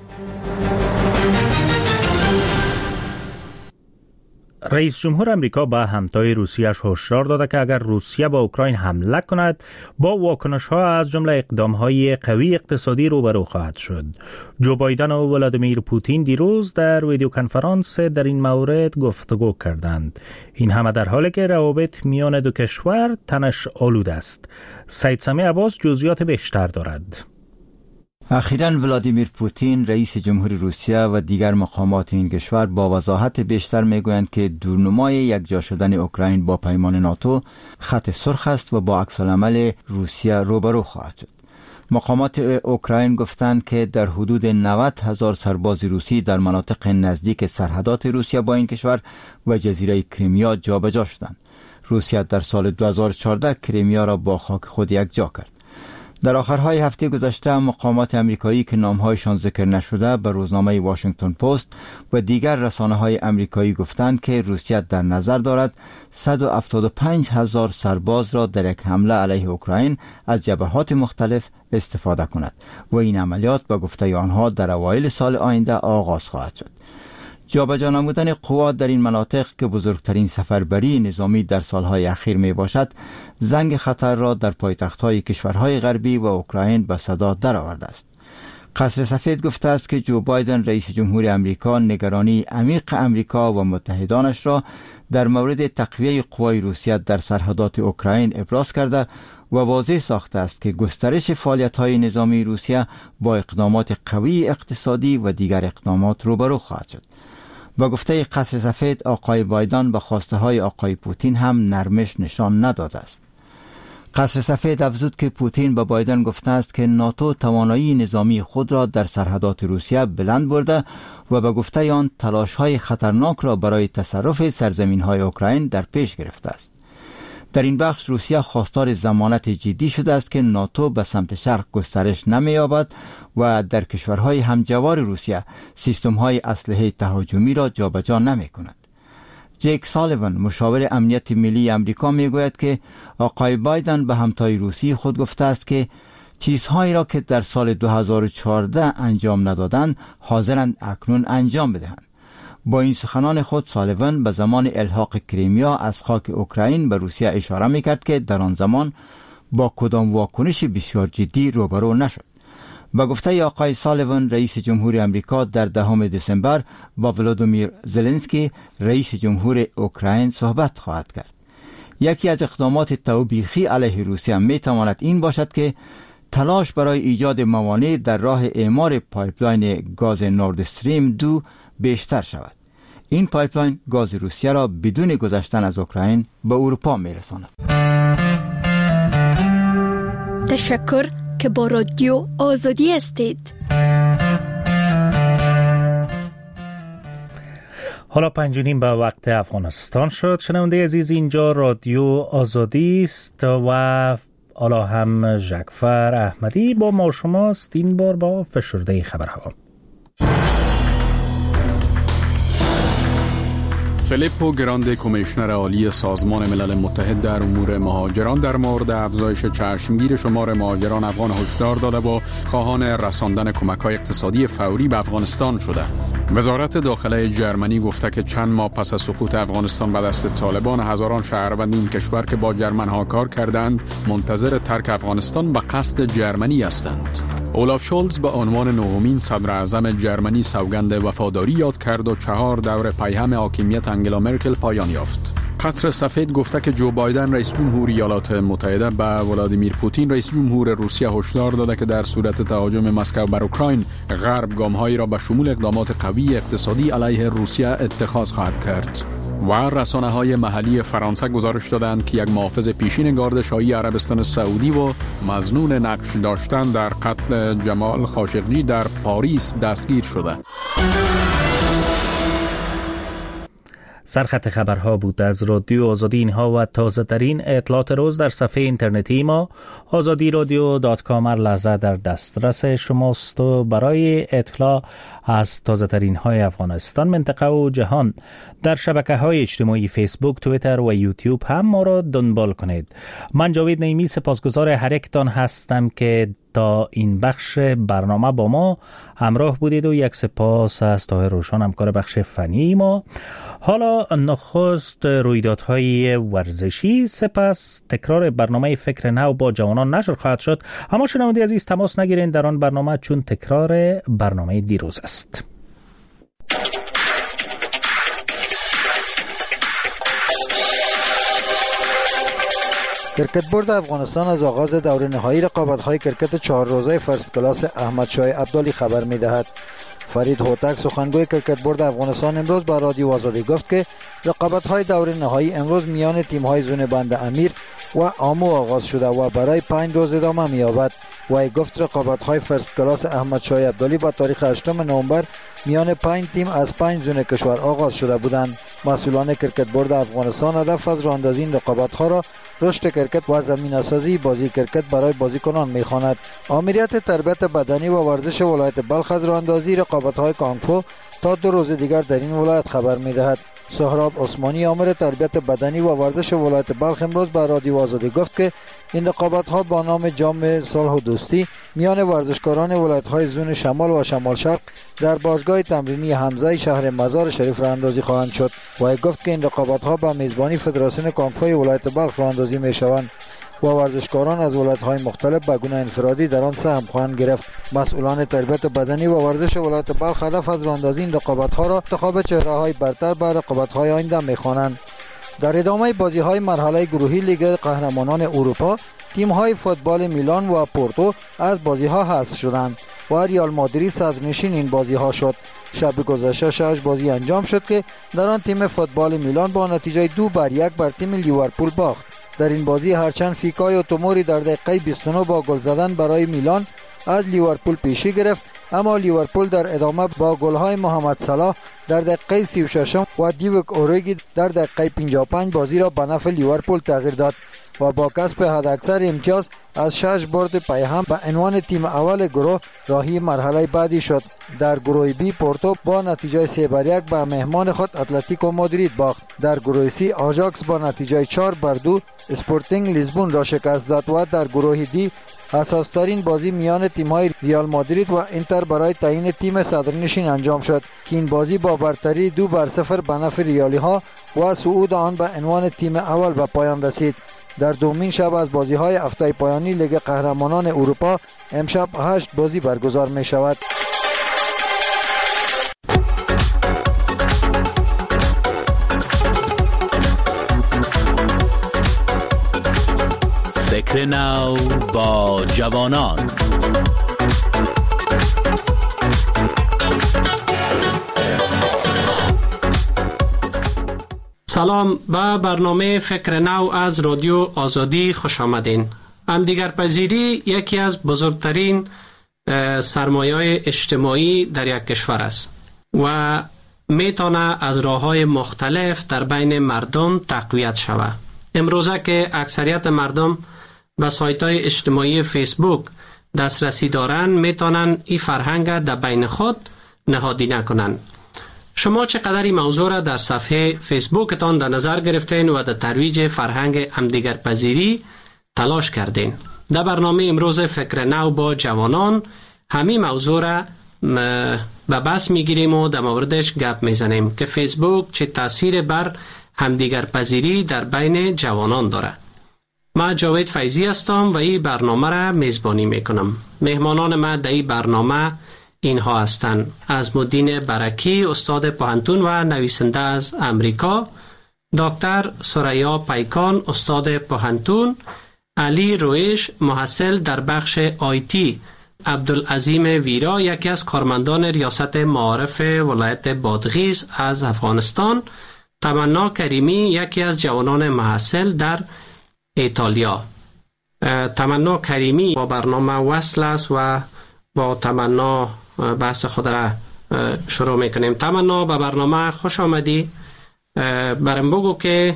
رئیس جمهور امریکا به همتای روسیه‌اش هشدار داده که اگر روسیه با اوکراین حمله کند با واکنش‌ها از جمله اقدام‌های قوی اقتصادی روبرو خواهد شد. جو بایدن و ولادیمیر پوتین دیروز در ویدیو کنفرانس در این مورد گفتگو کردند. این همه در حالی که روابط میان دو کشور تنش آلود است. سید سمیع عباس جزئیات بیشتر دارد. اخیراً ولادیمیر پوتین رئیس جمهور روسیه و دیگر مقامات این کشور با وضاحت بیشتر میگویند که دورنمای یکجا شدن اوکراین با پیمان ناتو خط سرخ است و با عکس‌العمل روسیه روبرو خواهد شد. مقامات اوکراین گفتند که در حدود 90,000 سرباز روسی در مناطق نزدیک سرحدات روسیه با این کشور و جزیره کریمیا جابجا شدند. روسیه در سال 2014 کریمیا را با خاک خود یکجا کرد. در آخرهای هفته گذشته مقامات امریکایی که نامهایشان ذکر نشده به روزنامه واشنگتن پست و دیگر رسانه‌های امریکایی گفتند که روسیه در نظر دارد 175,000 سرباز را در یک حمله علیه اوکراین از جبهات مختلف استفاده کند و این عملیات به گفته آنها در اوایل سال آینده آغاز خواهد شد. جابجا نمودن قوا در این مناطق که بزرگترین سفربری نظامی در سالهای اخیر می باشد، زنگ خطر را در پایتخت‌های کشورهای غربی و اوکراین به صدا درآورده است. قصر سفید گفته است که جو بایدن رئیس جمهور امریکا نگرانی عمیق امریکا و متحدانش را در مورد تقویه قوای روسیه در سرحدات اوکراین ابراز کرده و واضح ساخته است که گسترش فعالیت‌های نظامی روسیه با اقدامات قوی اقتصادی و دیگر اقدامات روبرو خواهد شد. با گفته قصر سفید آقای بایدن به خواسته های آقای پوتین هم نرمش نشان نداده است. قصر سفید افزود که پوتین به بایدن گفته است که ناتو توانایی نظامی خود را در سرحدات روسیه بلند برده و به گفته آن تلاش های خطرناک را برای تصرف سرزمین های اوکراین در پیش گرفته است. در این بخش روسیه خواستار ضمانت جدی شده است که ناتو به سمت شرق گسترش نمی‌یابد و در کشورهای همجوار روسیه سیستم‌های اسلحه تهاجمی را جابجا نمی‌کند. جیک سالیوان مشاور امنیت ملی امریکا میگوید که آقای بایدن به همتای روسی خود گفته است که چیزهایی را که در سال 2014 انجام ندادند حاضرند اکنون انجام بدهند. با این سخنان خود سالیوان به زمان الحاق کریمیا از خاک اوکراین به روسیه اشاره میکرد که در آن زمان با کدام واکنش بسیار جدی روبرو نشد. با گفته آقای سالیوان رئیس جمهور امریکا در 10 دسامبر با ولادیمیر زلنسکی رئیس جمهور اوکراین صحبت خواهد کرد. یکی از اقدامات توبیخی علیه روسیه میتواند این باشد که تلاش برای ایجاد موانع در راه اعمار پایپلاین گاز نورد استریم 2 بیشتر شود. این پایپلاین گاز روسیه را بدون گذشتن از اوکراین به اروپا میرساند. تشکر که با رادیو آزادی هستید. حالا 5:30 به وقت افغانستان شد. شنونده عزیز، اینجا رادیو آزادی است و حالا هم جعفر احمدی با ما شماست، این بار با فشرده خبرها. فیلیپو گراندی، کمیشنر عالی سازمان ملل متحد در امور مهاجران، در مورد افزایش چشمگیر شمار مهاجران افغان هشدار داده و خواهان رساندن کمک‌های اقتصادی فوری به افغانستان شده. وزارت داخله جرمنی گفته که چند ماه پس از سقوط افغانستان به دست طالبان، هزاران شهروند این کشور که با جرمن‌ها کار کردند منتظر ترک افغانستان به قصد جرمنی هستند. اولاف شولز به عنوان نهمین صدر اعظم جرمنی سوگند وفاداری یاد کرد و 4 دور پیهم حاکمیت انگلا مرکل پایان یافت. قصر سفید گفته که جو بایدن رئیس جمهور ایالات متحده به ولادیمیر پوتین رئیس جمهور روسیه هشدار داده که در صورت تهاجم مسکو بر اوکراین، غرب گام‌هایی را به شمول اقدامات قوی اقتصادی علیه روسیه اتخاذ خواهد کرد. و رسانه‌های محلی فرانسه گزارش دادند که یک محافظ پیشین گارد شاهی عربستان سعودی و مظنون نقش داشتن در قتل جمال خاشقجی در پاریس دستگیر شده. سرخط خبرها بود از رادیو آزادی. اینها و تازه ترین اطلاعات روز در صفحه اینترنتی ما azadiradio.com هر لحظه در دسترس شماست و برای اطلاع از تازه ترین های افغانستان، منطقه و جهان در شبکه های اجتماعی فیسبوک، توییتر و یوتیوب هم ما را دنبال کنید. من جاوید نعیمی سپاسگزار هر یکتان هستم که تا این بخش برنامه با ما همراه بودید و یک سپاس از طاهر روشان، همکار بخش فنی ما. حالا نخست رویدادهای ورزشی، سپس تکرار برنامه فکر نو با جوانان نشر خواهد شد. اما شنونده عزیز تماس نگیرین در آن برنامه، چون تکرار برنامه دیروز است. کرکت بورد افغانستان از آغاز دور نهایی رقابت‌های کرکت 4 روزه فرست کلاس احمد شاه عبدالی خبر می‌دهد. فرید هوتک سخنگوی کرکت بورد افغانستان امروز با رادیو آزادی گفت که رقابت‌های دور نهایی امروز میان تیم‌های زون بند امیر و آمو آغاز شده و برای 5 روز ادامه می‌یابد. و گفت رقابت‌های فرست کلاس احمد شاه عبدالی با تاریخ 8 نوامبر میان 5 تیم از 5 زون کشور آغاز شده بودند. مسئولان کرکت بورد افغانستان هدف از راه‌اندازی این رقابت‌ها را رشد کرکت و زمینه‌سازی بازی کرکت برای بازیکنان می‌خواند. آمریت تربیت بدنی و ورزش ولایت بلخ از راه‌اندازی رقابت‌های کانگفو تا 2 روز دیگر در این ولایت خبر می‌دهد. سهراب عثمانی آمر تربیت بدنی و ورزش ولایت بلخ امروز به رادیو آزادی گفت که این رقابت‌ها با نام جام صلح و دوستی میان ورزشکاران ولایت‌های زون شمال و شمال شرق در باشگاه تمرینی حمزه شهر مزار شریف راه‌اندازی خواهند شد. و گفت که این رقابت‌ها به میزبانی فدراسیون کانگفوی ولایت بلخ راه‌اندازی می‌شوند و ورزشکاران از ولایت‌های مختلف به گونه انفرادی در آن سهم خواهند گرفت. مسئولان تربیت بدنی و ورزش ولایت بلخ هدف از راه‌اندازی این رقابت‌ها را انتخاب چهره‌های برتر بر رقابت‌های آینده می‌خوانند. در ادامه بازی‌های مرحله گروهی لیگ قهرمانان اروپا، تیم‌های فوتبال میلان و پورتو از بازی‌ها حذف شدند و ریال مادرید صدرنشین این بازی‌ها شد. شب گذشته 6 بازی انجام شد که در آن تیم فوتبال میلان با نتیجه 2-1 بر تیم لیورپول باخت. در این بازی هرچند فیکایو توموری در دقیقه 29 با گل زدن برای میلان از لیورپول پیشی گرفت، اما لیورپول در ادامه با گل‌های محمد صلاح در دقیقه 36 و دیوک اوریگی در دقیقه 55 بازی را به نفع لیورپول تغییر داد و با کسب حداکثر امتیاز از 6 برد پیهم به عنوان تیم اول گروه راهی مرحله بعدی شد. در گروه بی پورتو با نتیجه 3-1 به مهمان خود اتلتیکو مادرید باخت. در گروه سی آژاکس با نتیجه 4-2 اسپورتینگ لیزبون را شکست داد و در گروه دی حساس‌ترین بازی میان تیم‌های ریال مادرید و اینتر برای تعیین تیم صدرنشین انجام شد که این بازی با برتری 2-0 به نفع ریالی‌ها و صعود آن به عنوان تیم اول به پایان رسید. در دومین شب از بازی‌های هفته پایانی لیگ قهرمانان اروپا امشب 8 بازی برگزار می‌شود. فکر فکر نو با جوانان. سلام، به برنامه فکر نو از رادیو آزادی خوش آمدین. همدیگرپذیری یکی از بزرگترین سرمایه‌های اجتماعی در یک کشور است و میتونه از راه‌های مختلف در بین مردم تقویت شود. امروزه که اکثریت مردم به سایت‌های اجتماعی فیسبوک دسترسی دارن، میتونن این فرهنگ در بین خود نهادینه کنن. شما چقدر این موضوع را در صفحه فیسبوکتان در نظر گرفتین و در ترویج فرهنگ همدیگرپذیری تلاش کردین؟ در برنامه امروز فکر نو با جوانان همین موضوع را به بحث میگیریم و در موردش گپ میزنیم که فیسبوک چه تاثیر بر همدیگرپذیری در بین جوانان داره. من جاوید فیضی هستم و این برنامه را میزبانی میکنم. مهمانان من در این برنامه اینها هستند: عظمالدین برکی، استاد پوهنتون و نویسنده از امریکا، دکتر ثریا پیکان، استاد پوهنتون، علی رویش، محصل در بخش آیتی، عبدالعظیم ویرا، یکی از کارمندان ریاست معارف ولایت بادغیس از افغانستان، تمنا کریمی، یکی از جوانان محصل در ایتالیا. تمنا کریمی با برنامه وصل است و با تمنا بحث خود را شروع میکنیم. تمنا، به برنامه خوش آمدی. برام بگو که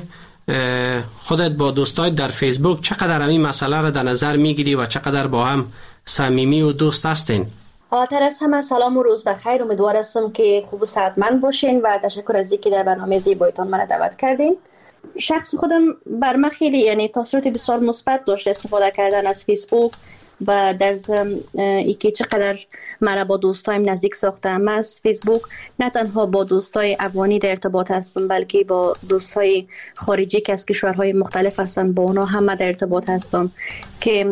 خودت با دوستای در فیسبوک چقدر همین مسئله را در نظر میگیری و چقدر با هم صمیمی و دوست هستین؟ آخر از همه سلام و روز بخیر. امیدوار هستم که خوب و صحتمند باشین و تشکر از اینکه در برنامه زیبایتان من دعوت کردین. شخص خودم بر من خیلی تاثیرات بسیار مثبت داشت استفاده کردن از فیسبوک و در ضمن اینکه چقدر مرا با دوستایم نزدیک ساخته. من از فیسبوک نه تنها با دوستای افغانی در ارتباط هستم، بلکه با دوستای خارجی که از کشورهای مختلف هستن، با اونا هم در ارتباط هستم که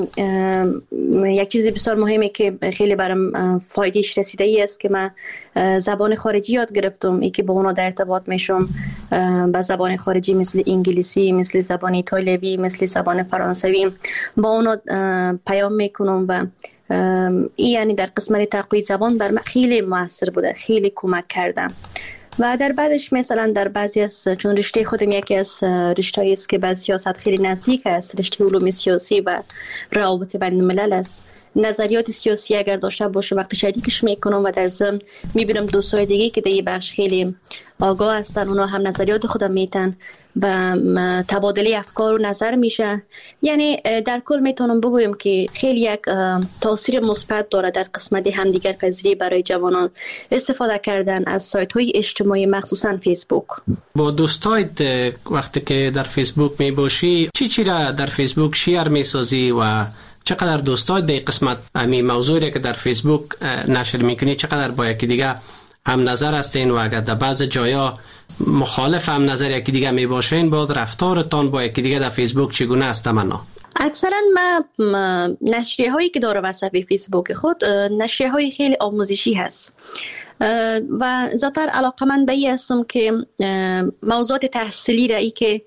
یک چیز بسیار مهمه که خیلی برام فایدهش رسیده ای است که من زبان خارجی یاد گرفتم. ای که با اونا در ارتباط میشم با زبان خارجی مثل انگلیسی، مثل زبان ایتالیایی، مثل زبان فرانسوی با اونا پیام میکنم و این یعنی در قسمت تقویت زبان بر من خیلی موثر بوده، خیلی کمک کردم. و در بعدش مثلا در بعضی از چون رشته خودم یکی از رشته‌ای است که به سیاست خیلی نزدیک است، رشته علوم سیاسی و روابط بین الملل است. نظریات سیاسی اگر داشته باشه وقتی شریکش میکنم و در ضمن میبینم دوستای دیگه که در این بخش خیلی آگاه هستن، اونا هم نظریات خودم میتن و تبادله افکار و نظر میشه. یعنی در کل میتونم بگویم که خیلی یک تاثیر مثبت داره در قسمت همدیگرپذیری برای جوانان استفاده کردن از سایت های اجتماعی، مخصوصا فیسبوک. با دوستایت وقتی که در فیسبوک میباشی چی را در فیسبوک شیر میسازی و چقدر دوستایت در قسمت همین موضوعی که در فیسبوک نشر میکنی چقدر با یکی دیگه هم نظر هستین و اگر در بعض جایا مخالف هم نظر یکی دیگه می باشین بعد رفتارتان با یکی دیگه در فیسبوک چگونه است؟ منا اکثرا من نشریه هایی که دارم از صفحه فیسبوک خود نشریه های خیلی آموزشی هست و ذاتر علاقمند به این هستم که موضوعات تحصیلی را ای که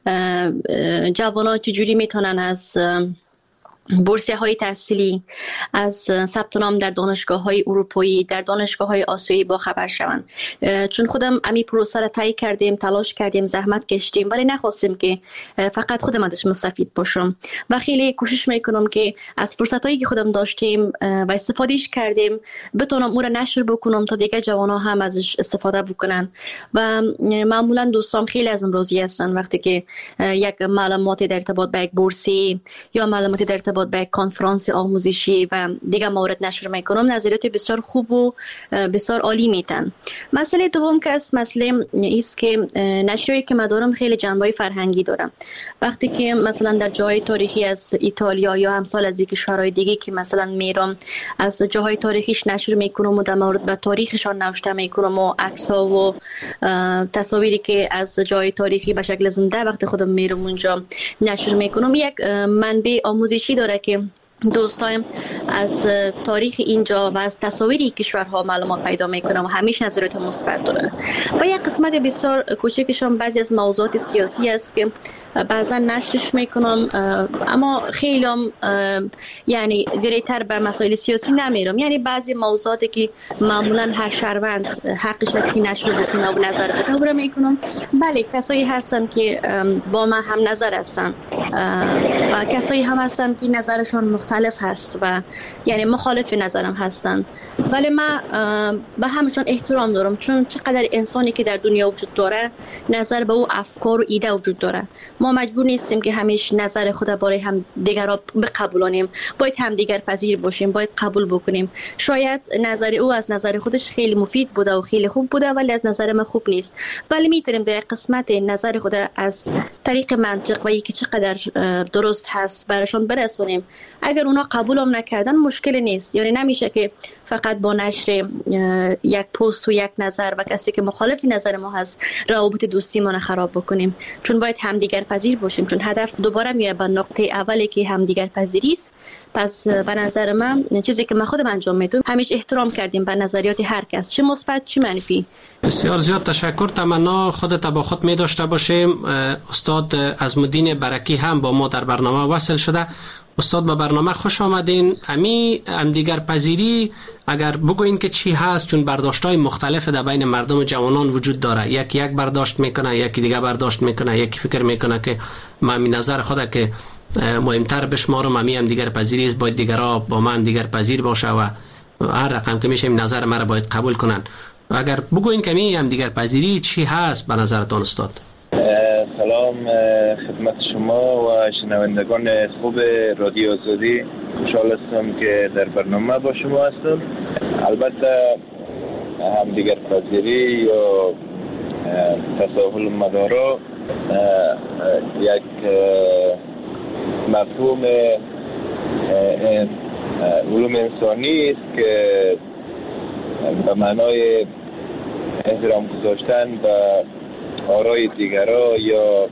جوانان چجوری میتونن از بورسیه های تحصیلی، از ثبت نام در دانشگاه های اروپایی، در دانشگاه های آسیایی با خبر شوند. چون خودم امی پروسه را طی کردیم، تلاش کردیم، زحمت کشیدیم ولی نخواستیم که فقط خودم ازش مستفید باشم و خیلی کوشش میکنم که از فرصت هایی که خودم داشتیم و استفادهش کردیم بتونم اون را نشر بکنم تا دیگه جوانا هم ازش استفاده بکنن. و معمولا دوستام خیلی ازم راضی هستن وقتی که یک معلوماتی در ارتباط با یک بورسی یا معلوماتی در ارتباط به کنفرانس آموزشی و دیگه موارد نشر میکنم، نظریات بسیار خوب و بسیار عالی میتن. مسئله دوم که است مسئله ایست که نشریه‌ای که من دارم خیلی جنبه فرهنگی دارم. وقتی که مثلا در جاهای تاریخی از ایتالیا یا امثال از کشورهای دیگه که مثلا میرم از جاهای تاریخیش نشر میکنم و در مورد به تاریخشان نوشته میکنم و عکس‌ها و تصاویری که از جای تاریخی به شکل زنده وقتی خودم میرم اونجا نشر میکنم، یک منبع آموزشی داره که دوستایم از تاریخ اینجا و از تصاویری کشورها معلومات پیدا میکنن و همیشه نظریات مثبت دارن. و یک قسمت بسیار کوچکشون بعضی از موضوعات سیاسی است که بعضا نشرش میکنم، اما خیلی هم یعنی گریتر به مسائل سیاسی نمیرم. یعنی بعضی موضوعاتی که معمولا هر شهروند حقش است که نشر بکنه و نظر بده رو میکنم. بله کسایی هستن که با من هم نظر هستن و کسایی هم هستن که نظرشون مختلف هست و یعنی مخالف نظرم هستن، ولی من به همشون احترام دارم، چون چقدر انسانی که در دنیا وجود داره نظر به او افکار و ایده وجود داره. ما مجبور نیستیم که همیشه نظر خود برای هم دیگران بقبولانیم، باید هم دیگر پذیر باشیم، باید قبول بکنیم. شاید نظر او از نظر خودش خیلی مفید بوده و خیلی خوب بوده، ولی از نظر من خوب نیست. ولی میتونیم در قسمت نظر خود از طریق منطق و اینکه چقدر درست هست براشون برسونیم. اگر اونا قبول هم نکردن مشکل نیست، یعنی نمیشه که فقط با نشر یک پست و یک نظر و کسی که مخالف نظر ما هست روابط دوستی ما خراب بکنیم، چون باید همدیگر پذیر باشیم. چون هدف دوباره میاد به نقطه اولی که همدیگر پذیری است. پس به نظر من چیزی که من خودم انجام میدم همیشه احترام کردیم به نظریات هر کس، چه مثبت چه منفی. بسیار زیاد تشکر. تمنا خودت با خود می داشته باشیم. استاد عظمالدین برکی هم با ما در برنامه وصل شده. استاد به برنامه خوش آمدین. هم دیگر پذیری اگر بگوین که چی هست، چون برداشت‌های مختلف در بین مردم و جوانان وجود داره. یک برداشت میکنه، یکی دیگه برداشت میکنه، یکی فکر میکنه که من نظر خودم که مهمتر بشمارم هم دیگر پذیری است، باید دیگرها با من دیگر پذیر باشه و هر رقم که میشه نظر مرا باید قبول کنن. اگر بگوین که هم دیگر پذیری چی هست به نظرتان استاد؟ سلام خدمت شما و شنوندگان خوب رادیو آزادی. خوشحال هستم که در برنامه با شما هستم. البته همدیگر پذیری یا تساهل مدارا یک مفهوم علوم انسانی است که به معنای احترام گذاشتن به آرای دیگرها یا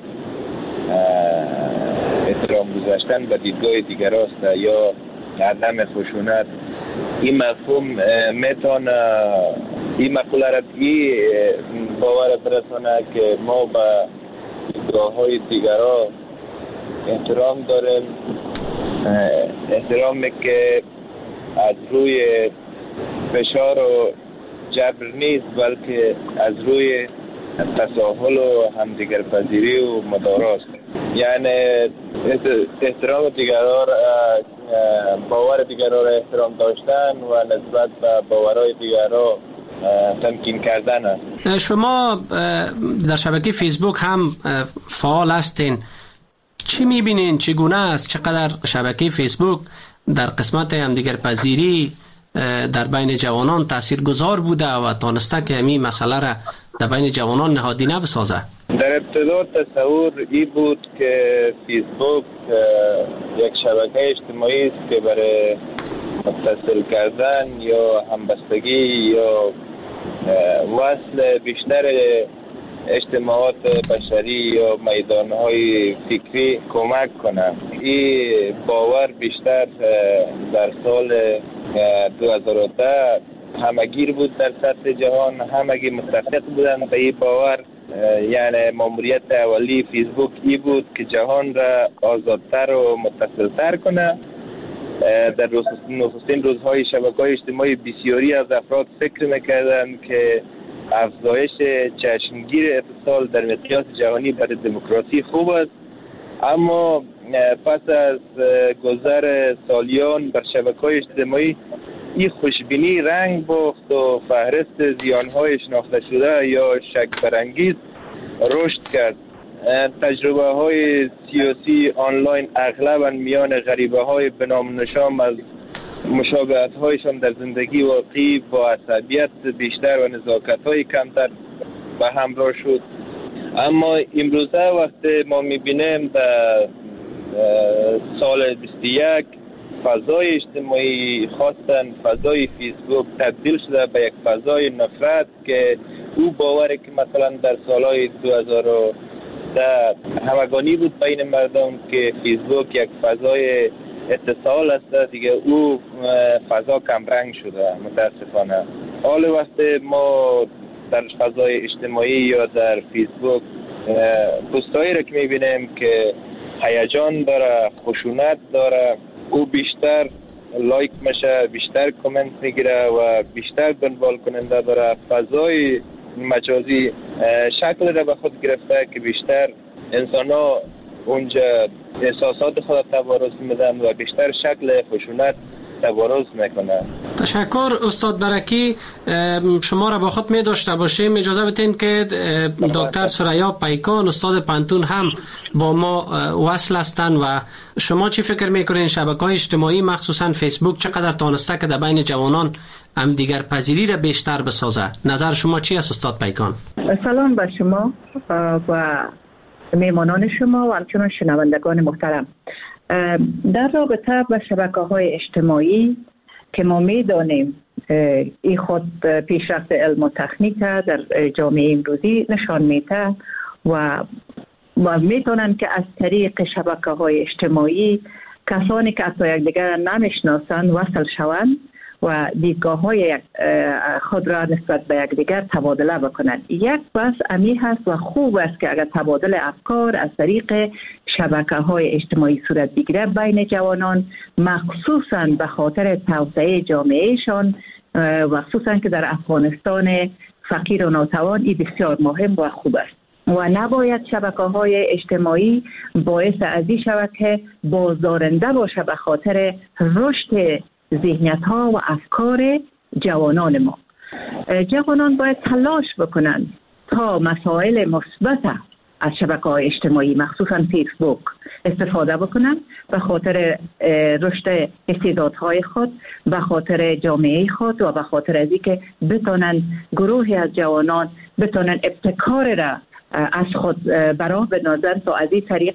احترام گذاشتن به دیدگاه دیگرها است یا عدم خشونت. این مفهوم میتونه این مقوله را باور برسانه که ما به دیدگاه های دیگرها احترام داریم، احترامی که از روی فشار و جبر نیست، بلکه از روی تساهل و همدیگر پذیری و مداراست. یعنی احترام دیگران، باور دیگران را احترام داشتن و نسبت به باورهای دیگران تمکین کردن است. شما در شبکه فیسبوک هم فعال هستین. چی میبینین؟ چگونه است؟ چقدر شبکه فیسبوک در قسمت همدیگر پذیری در بین جوانان تاثیرگذار بوده و تانسته که همین مسئله را در بین جوانان نهادینه بسازه؟ در ابتدا تصور ای بود که فیسبوک یک شبکه اجتماعی است که برای متصل کردن یا همبستگی یا وصل بیشتر اجتماعات بشری یا میدانهای فکری کمک کنند. این باور بیشتر در سال 2010 همگیر بود در سطح جهان، همگی متفق بودند به این باور. یعنی ماموریت اولی فیسبوک ای بود که جهان را آزادتر و متصلتر کنه. در نخستین روزهای شبکه‌های اجتماعی بسیاری از افراد فکر میکردند که افزایش چشمگیر اتصال در مقیاس جهانی برای دموکراسی خوب است، اما پس از گذر سالیان بر شبکه‌های اجتماعی این خوشبینی رنگ باخت و فهرست زیانهای شناخته شده یا شک برانگیز رشد کرد. تجربه های سیاسی آنلاین اغلباً میان غریبه های بنام نشان از مشابهت هایشان در زندگی واقعی با عصبیت بیشتر و نزاکت های کمتر به همراه شد. اما امروزه وقتی ما میبینیم در سال 21 فضای اجتماعی خاصن فضای فیسبوک تبدیل شده به یک فضای نفرت که او باوری که مثلا در سالهای 2010 همگانی بود بین مردم که فیسبوک یک فضای اتصال است دیگه او فضا کم رنگ شده متاسفانه. حال وقت ما در فضای اجتماعی یا در فیسبوک پستایی را که میبینیم که هیجان داره، خشونت داره، او بیشتر لایک میشه، بیشتر کامنت میگیره و بیشتر دنبال کننده داره. فضای مجازی شکل را به خود گرفته که بیشتر انسان ها اونجا احساسات خود تبارز میدن و بیشتر شکل خشونت تبارز میکنه. تشکر استاد برکی. شما را با خود می داشته باشیم. اجازه بدین که دکتر سریا پیکان استاد پانتون هم با ما وصل هستند و شما چی فکر میکنین شبکه‌های اجتماعی مخصوصا فیسبوک چقدر تانسته که در بین جوانان هم دیگر پذیری را بیشتر بسازه؟ نظر شما چی است استاد پیکان؟ سلام بر شما و میمانان شما و همچنان شنوندگان محترم. در رابطه با شبکه‌های اجتماعی که ما می‌دانیم این خود پیشرفت علم و تکنیک در جامعه امروزی نشان میده و میتونن که از طریق شبکه‌های اجتماعی کسانی که حتی یکدیگر نمیشناسند وصل شوند و دیدگاه‌های خود را نسبت به یکدیگر تبادله بکنند. یک بس امی هست و خوب است که اگر تبادل افکار از طریق شبکه‌های اجتماعی صورت بگیره بین جوانان، مخصوصاً به خاطر توسعه جامعهشان و خصوصاً که در افغانستان فقیر و ناتوان این بسیار مهم و خوب است و نباید شبکه‌های اجتماعی باعث از این شود که بازدارنده باشه به خاطر رشد ذهنیت‌ها و افکار جوانان ما. جوانان باید تلاش بکنند تا مسائل مثبت از شبکه‌های اجتماعی مخصوصاً فیسبوک استفاده بکنند به خاطر رشد استعدادهای خود، به خاطر جامعه خود و به خاطر از اینکه بتونن گروهی از جوانان بتونن ابتکار را از خود براه بنازند تا از این طریق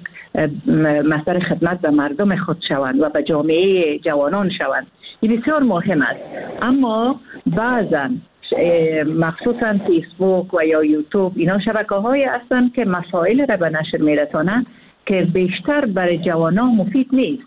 مصدر خدمت به مردم خود شوند و به جامعه جوانان شوند. این بسیار مهم است. اما بعضا مخصوصا فیسبوک و یا یوتیوب اینا شبکه‌هایی هستند که مسائل را به نشر میرسانند که بیشتر برای جوانان مفید نیست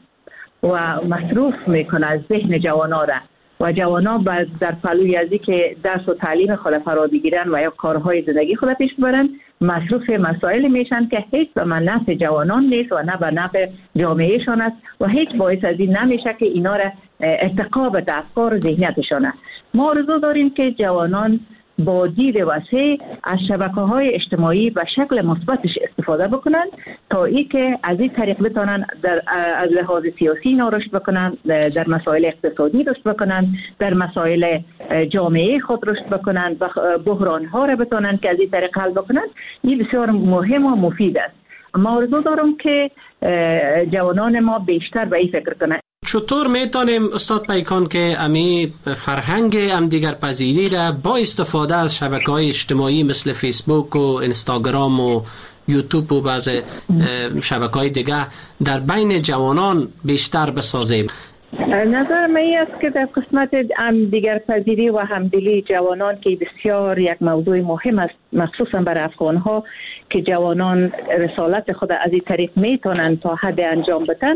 و مصروف میکنه از ذهن جوانان را و جوانان در پلوی ازی که درس و تعلیم خود فرا بگیرن و یا کارهای زندگی خود پیش ببرن مصروف مسائل میشن که هیچ به نفع جوانان نیست و نه به نفع جامعهشان است و هیچ باعث از این نمیشه که اینا را ارتقا به افکار و ذهنیتشان است. ما آرزو داریم که جوانان با دید وسیع از شبکه‌های اجتماعی به شکل مثبتش استفاده بکنند تا اینکه از این طریق بتونن از لحاظ سیاسی رشد بکنن، در مسائل اقتصادی رشد بکنن، در مسائل جامعه خود رشد بکنن و بحران‌ها را بتونن که از این طریق حل بکنن. این بسیار مهم و مفید است. ما آرزو دارم که جوانان ما بیشتر به این فکر کنند. چطور میتونیم استاد پیکان که امی فرهنگ دیگر پذیری را با استفاده از شبکه‌های اجتماعی مثل فیسبوک و اینستاگرام و یوتیوب و بعض شبکه‌های دیگر در بین جوانان بیشتر بسازیم؟ نظر من است که در قسمت دیگر پذیری و همدلی جوانان که بسیار یک موضوع مهم است مخصوصا برای افغان‌ها که جوانان رسالت خود از این طریق میتونن تا حد انجام بدن،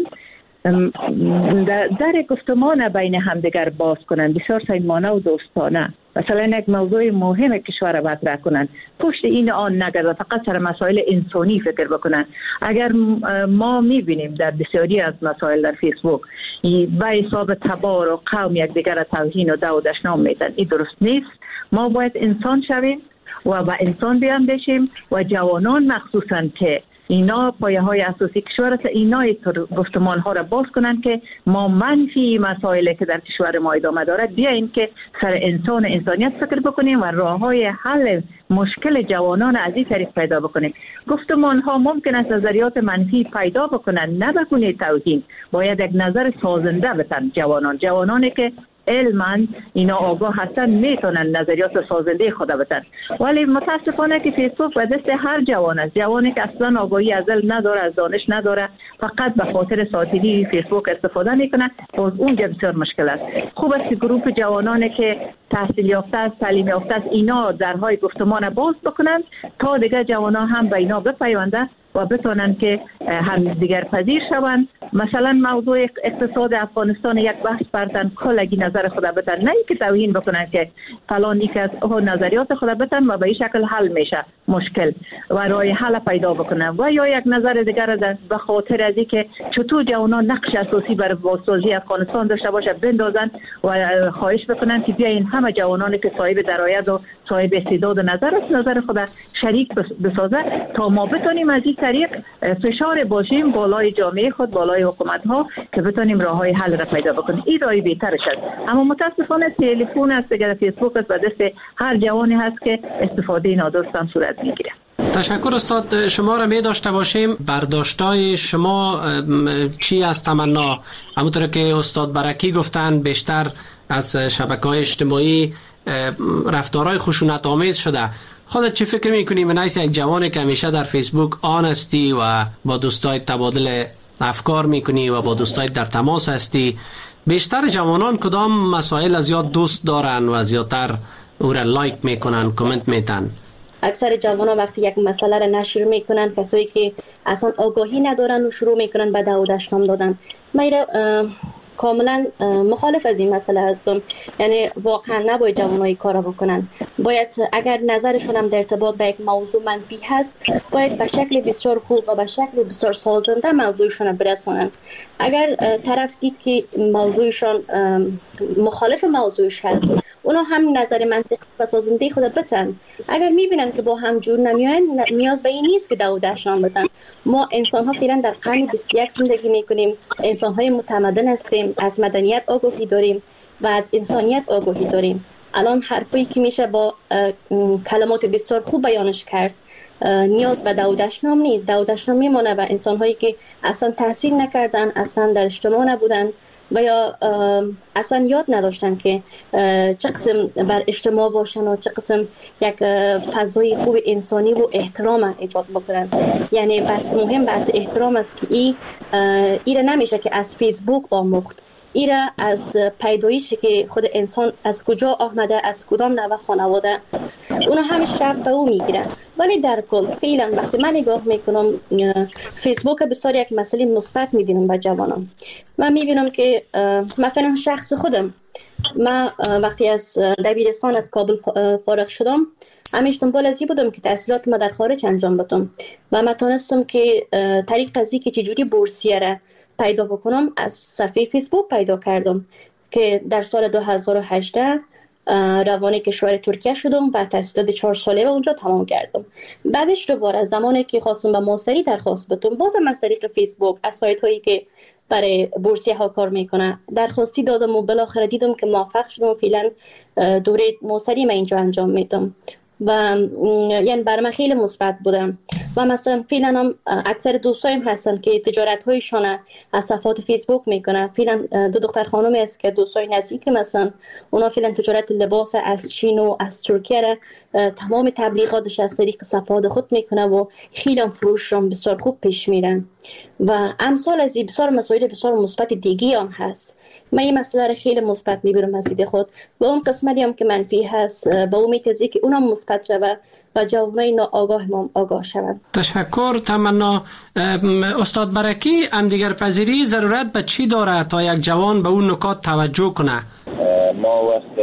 در گفتمان بین همدیگر باز کنند، بسیار صمیمانه و دوستانه. مثلا یک موضوع مهم کشور را مطرح کنند، پشت این آن نگرد، فقط سر مسائل انسانی فکر بکنند. اگر ما میبینیم در بسیاری از مسائل در فیسبوک به حساب تبار و قوم یکدیگر را توهین و دو دشنام میدن، این درست نیست. ما باید انسان شویم و با انسان بیاندیشیم و جوانان مخصوصا که اینا پایه‌های اساسی کشور است، اینا گفتمان‌ها را باز کنند که ما منفی مسائلی که در کشور ما ادامه دارد بیاییم که سر انسان و انسانیت فکر بکنیم و راه‌های حل مشکل جوانان از این طریق پیدا بکنیم. گفتمان‌ها ممکن است نظریات منفی پیدا بکنند، نه به گونه توهین. باید یک نظر سازنده بدن جوانانی که علماً اینا آگاه هستن میتونن نظریات سازنده خود بدن، ولی متاسفانه که فیسبوک به دست هر جوان است. جوانی که اصلا آگاهی از علم نداره، از دانش نداره، فقط به خاطر ساتیری فیسبوک استفاده میکنه، باز اونجا بسیار مشکل است. خوب است که گروه جوانانی که تحصیل یافته است، تعلیم یافته است، اینا درهای گفتمان باز بکنن تا دیگه جوانان هم به اینا بپیونده و بتونن که هم دیگر پذیر شوند. مثلا موضوع اقتصاد افغانستان یک بحث بردن، کلگی نظر خود بتن، نه اینکه توهین بکنن که فلان یک از نظریات خود بتن و به این شکل حل میشه مشکل و راه حل پیدا بکنن. و یا یک نظر دیگر به خاطر از اینکه چطور جوانان نقش اساسی برای بازسازی افغانستان داشته باشه بندازن و خواهش بکنن که بیاین همه جوانانی که صاحب درآمد و صاحب استعداد و نظر خود شریک بسازه تا ما بتونیم از این طریق فشار باشیم بالای جامعه خود، بالای حکومت ها که بتونیم راههای حل را پیدا بکنیم. این راهی بهتر شد. اما متاسفانه تلفن است دیگه، فیسبوک است و دست هر جوانی هست که استفاده نادرست هم صورت میگیره. تشکر استاد. شما را می داشته باشیم. برداشتای شما چی از تمنا؟ همونطور که استاد برکی گفتن بیشتر از شبکه‌های اجتماعی رفتارهای خشونت آمیز شده. خودت چی فکر میکنی به نفس یک جوانی که همیشه در فیسبوک آن هستی و با دوستای تبادل افکار میکنی و با دوستای در تماس هستی، بیشتر جوانان کدام مسائل از یاد دوست دارن و زیادتر او را لایک میکنن، کامنت میتن؟ اکثر جوانان وقتی یک مسئله را نشر میکنن، کسایی که اصلا آگاهی ندارن و شروع میکنن به دعوتشنام دادن. من کاملا مخالف از این مسئله هستم. یعنی واقعا نباید جوانای کارا بکنن. باید اگر نظرشون هم در ارتباط به یک موضوع منفی هست، باید به شکل بسیار خوب و به شکل بسیار سازنده موضوعشون برسونن. اگر طرف دید که موضوعشون مخالف موضوعش هست، اونا هم نظر منطقی و سازنده خود بتن. اگر میبینن که با هم جور نمیاین، نیاز به این نیست که دعوتشنام بدن. ما انسان ها فعلا در قرن 21 زندگی میکنیم، انسان های متمدن هستیم، از مدنیت آگاهی داریم و از انسانیت آگاهی داریم. الان حرفی که میشه با کلمات بسیار خوب بیانش کرد، نیاز به دعوتشنام نیست. دعوتشنام میمونه و انسان هایی که اصلا تحصیل نکردن، اصلا در اجتماع نبودن و یا اصلا یاد نداشتن که چه قسم بر اجتماع باشن و چه قسم یک فضای خوب انسانی و احترام ایجاد بکنن. یعنی بحث مهم بحث احترام است که این نمیشه که از فیسبوک آموخت. ایره از پیدایشی که خود انسان از کجا آمده، از کدام نوع خانواده، اونا همش رب به او میگیرن. ولی در کل فعلا وقتی من نگاه میکنم فیسبوک بسیار یک مسئله مثبت میبینم با جوانان. من میبینم که مثلا شخص خودم، من وقتی از دبیرستان از کابل فارغ شدم، همیشه دنبال ازی بودم که تحصیلات ما در خارج انجام بدم و من تونستم که طریق ازی که چجوری بورسیه را پیدا بکنم از صفحه فیسبوک پیدا کردم که در سال 2018 روانه کشور ترکیه شدم و تحصیلات 4 ساله و اونجا تمام کردم. بعدش دوباره زمانی که خواستم به ماستری درخواست بدم، بازم از طریق فیسبوک از سایت هایی که برای بورسیه ها کار میکنه درخواستی دادم و بالاخره دیدم که موفق شدم و فعلا دوره ماستری من اینجا انجام میدم و یعنی برای من خیلی مثبت بودم. و مثلا فعلا هم اکثر دوستایم هستن که تجارت هایشان از صفحات فیسبوک میکنن. فعلا 2 دختر خانمی است که دوستای نزدیک مثلا اونا فعلا تجارت لباس از چین و از ترکیه را تمام تبلیغاتش از طریق صفحات خود میکنه و خیلی هم فروششون بسیار خوب پیش میرن و امثال از این بسیار مسائل بسیار مثبت دیگه هم هست. من این مسئله را خیلی مثبت میبینم از دید خود و اون قسمتی هم که منفی هست با امید از اینکه اونم مثبت شود و جوامع ناآگاه ما آگاه شوند. تشکر. تمنا. استاد برکی، همدیگر پذیری ضرورت به چی داره تا یک جوان به اون نکات توجه کنه؟ ما وقت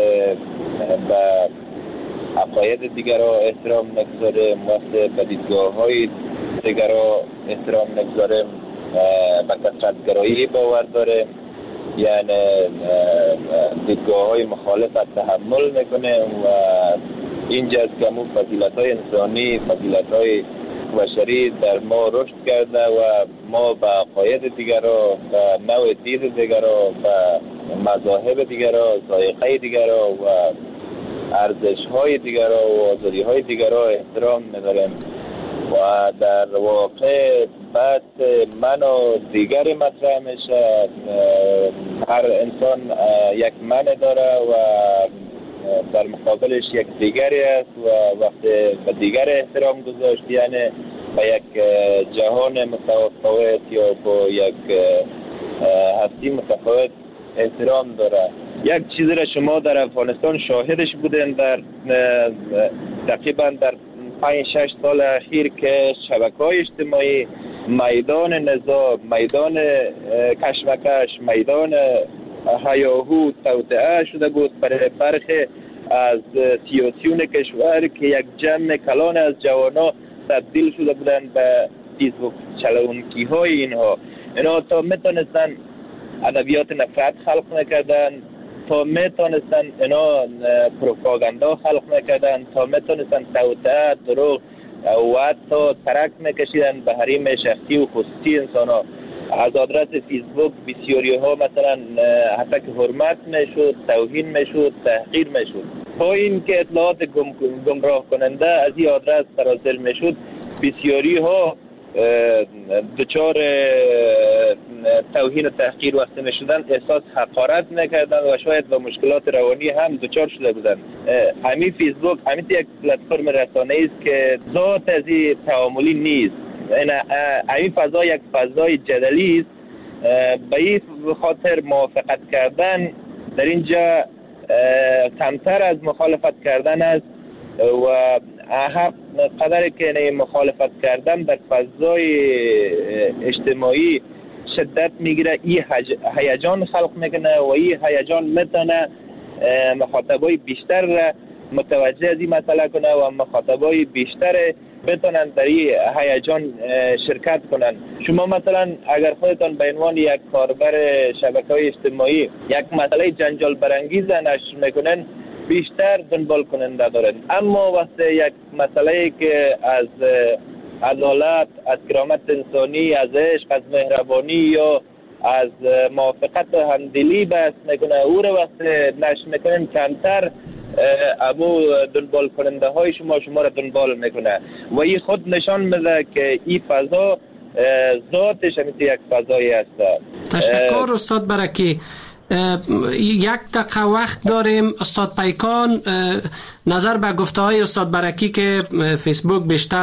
به عقاید دیگر را احترام نگذاریم، وقت به دیدگاه های دیگر را احترام نگذاریم، به کثرت‌گرایی باور داریم، یعنی دیدگاه های مخالفت تحمل میکنیم و اینجا است که همون فضیلت های انسانی، فضیلت های بشری در ما رشد کرده و ما به عقاید دیگر را، به نوع دید دیگر را، به مذاهب دیگر را، ذائقه دیگر را و ارزش های دیگر را و آزادی های دیگر را احترام نداریم و در واقع بحث من و دیگری مطرح میشه. هر انسان یک من داره و در مقابلش یک دیگری است و وقتی به دیگر احترام گذاشت یعنی به یک جهان متفاوت یا با یک هستی متفاوت احترام داره. یک چیزی را شما در افغانستان شاهدش بودین، در تقریبا در 5-6 سال اخیر که شبکه‌های اجتماعی میدان نزاع، میدان کشمکش، میدان هیاهو توطئه شده بود برای برخی از سیاسیون کشور که یک جمع کلان از جوانا تبدیل شده بودند به فیسبوک چلونکی های اینها تا میتونستن ادبیات نفرت خلق نکردن، تا میتونستن اینا پروپاگاندا خلق نکردن، تا میتونستن توطئه، دروغ و حتی ترک میکشیدن به حریم شخصی و خصوصی انسان ها. از آدرس فیسبوک بسیاری ها مثلا حتی که حرمت میشد، توهین میشد، تحقیر میشد. با این که اطلاعات گمراه کننده از این آدرس سرازیر میشد، بسیاری ها دچار توهین و تحقیر وقتی میشدن احساس حقارت نکردن و شاید با مشکلات روانی هم دچار شده بودن. همین فیسبوک همین یک پلتفرم رسانه‌ای است که ذات از این تعاملی نیست. این فضا یک فضای جدلی است. به این خاطر موافقت کردن در اینجا کمتر از مخالفت کردن است و هر قدر که مخالفت کردن در فضای اجتماعی شدت میگیره، این هیجان خلق میکنه و این هیجان میتونه مخاطبای بیشتر را متوجه از این مسئله کنه و مخاطبای بیشتر بتونن در این هیجان شرکت کنن. شما مثلا اگر خودتان به عنوان یک کاربر شبکه‌های اجتماعی یک مسئله جنجال برانگیز نشر میکنن، بیشتر دنبال کننده دارن. اما وقتی یک مسئله که از عدالت، از کرامت انسانی، از عشق، از مهربانی یا از موافقت و همدلی بحث میکنه، او رو وقتی نشر میکنن کمتر ابو دنبال کننده های شما را دنبال میکنه و این خود نشان میده که این فضا ذاتش یک فضایی است. تشکر استاد برکی. یک دقیقه وقت داریم. استاد پیکان، نظر به گفته های استاد برکی که فیسبوک بیشتر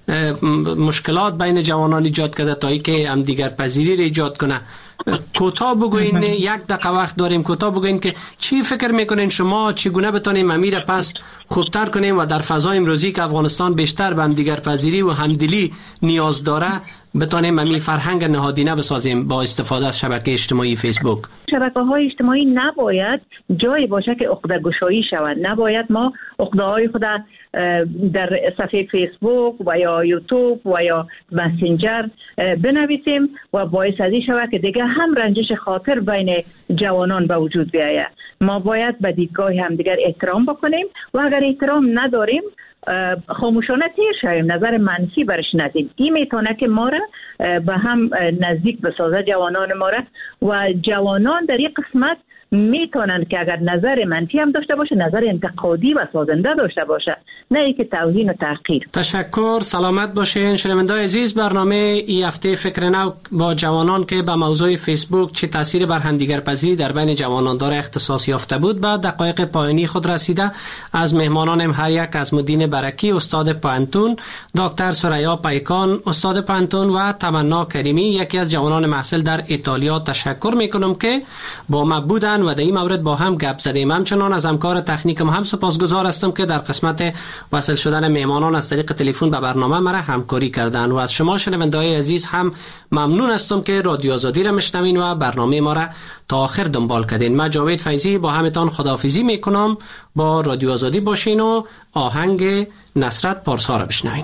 مشکلات بین جوانان ایجاد کرده تا اینکه هم دیگر پذیری را ایجاد کنه، کوتاه بگوین. یک دقیقه وقت داریم، کوتاه بگوین که چی فکر میکنین شما، چگونه بتونیم امیر پس خوبتر کنیم و در فضای امروزی که افغانستان بیشتر به هم دیگر پذیری و همدلی نیاز داره بتونیم همین فرهنگ نهادینه بسازیم با استفاده از شبکه اجتماعی فیسبوک. شبکه‌های اجتماعی نباید جایی باشه که عقده گشایی شود. نباید ما عقده های خود در صفحه فیسبوک و یا یوتیوب و یا مسنجر بنویسیم و باعث از این شود که دیگه هم رنجش خاطر بین جوانان به وجود بیاید. ما باید به دیدگاه همدیگر احترام بکنیم و اگر احترام نداریم خاموشانه تیر شویم، نظر منفی برش ندیم. این میتونه که ما را به هم نزدیک بسازه، جوانان ما را، و جوانان در این قسمت میتونن که اگر نظر منفی هم داشته باشه، نظر انتقادی و سازنده داشته باشه، نه اینکه توهین و تحقیر. تشکر، سلامت باشین. شنوندگان عزیز، برنامه این هفته فکر نو با جوانان که به موضوع فیسبوک چه تاثیر بر همدیگر پذیری در بین جوانان داره اختصاص یافته بود. بعد دقایق پایانی خود رسیده. از مهمانانم هر یک از مدین برکی، استاد پانتون، دکتر سریا پیکان استاد پانتون و تمنا کریمی یکی از جوانان محصل در ایتالیا تشکر میکنم که با ما بودن و در این مورد با هم گپ زدیم. همچنان از همکار تکنیکم هم سپاسگزار هستم که در قسمت وصل شدن مهمانان از طریق تلفن به برنامه مرا همکاری کردند و از شما شنونده‌های عزیز هم ممنون هستم که رادیو آزادی را میشنوین و برنامه ما را تا آخر دنبال کردین. من جاوید فیضی با همتان خداحافظی میکنم. با رادیو آزادی باشین و آهنگ نصرت پارسا را بشنوین.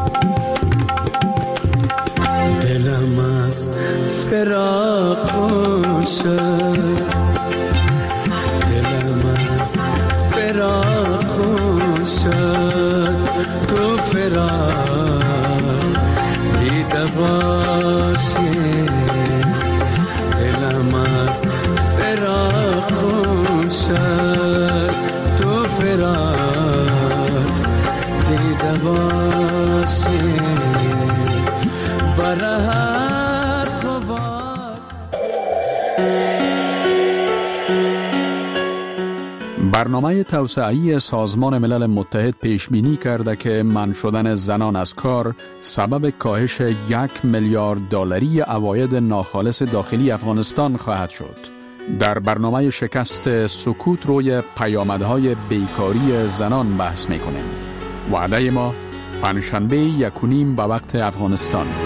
دلم از فراق شد، فراق شد، تو فراق دیده باشی، دلم از فراق شد، تو فراق دیده باشی، برهت خوبات. برنامه توسعه‌ای سازمان ملل متحد پیش بینی کرده که منع شدن زنان از کار سبب کاهش $1 میلیارد عواید ناخالص داخلی افغانستان خواهد شد. در برنامه شکست سکوت روی پیامدهای بیکاری زنان بحث می‌کنیم. وعده ما پنجشنبه 1:30 به وقت افغانستان.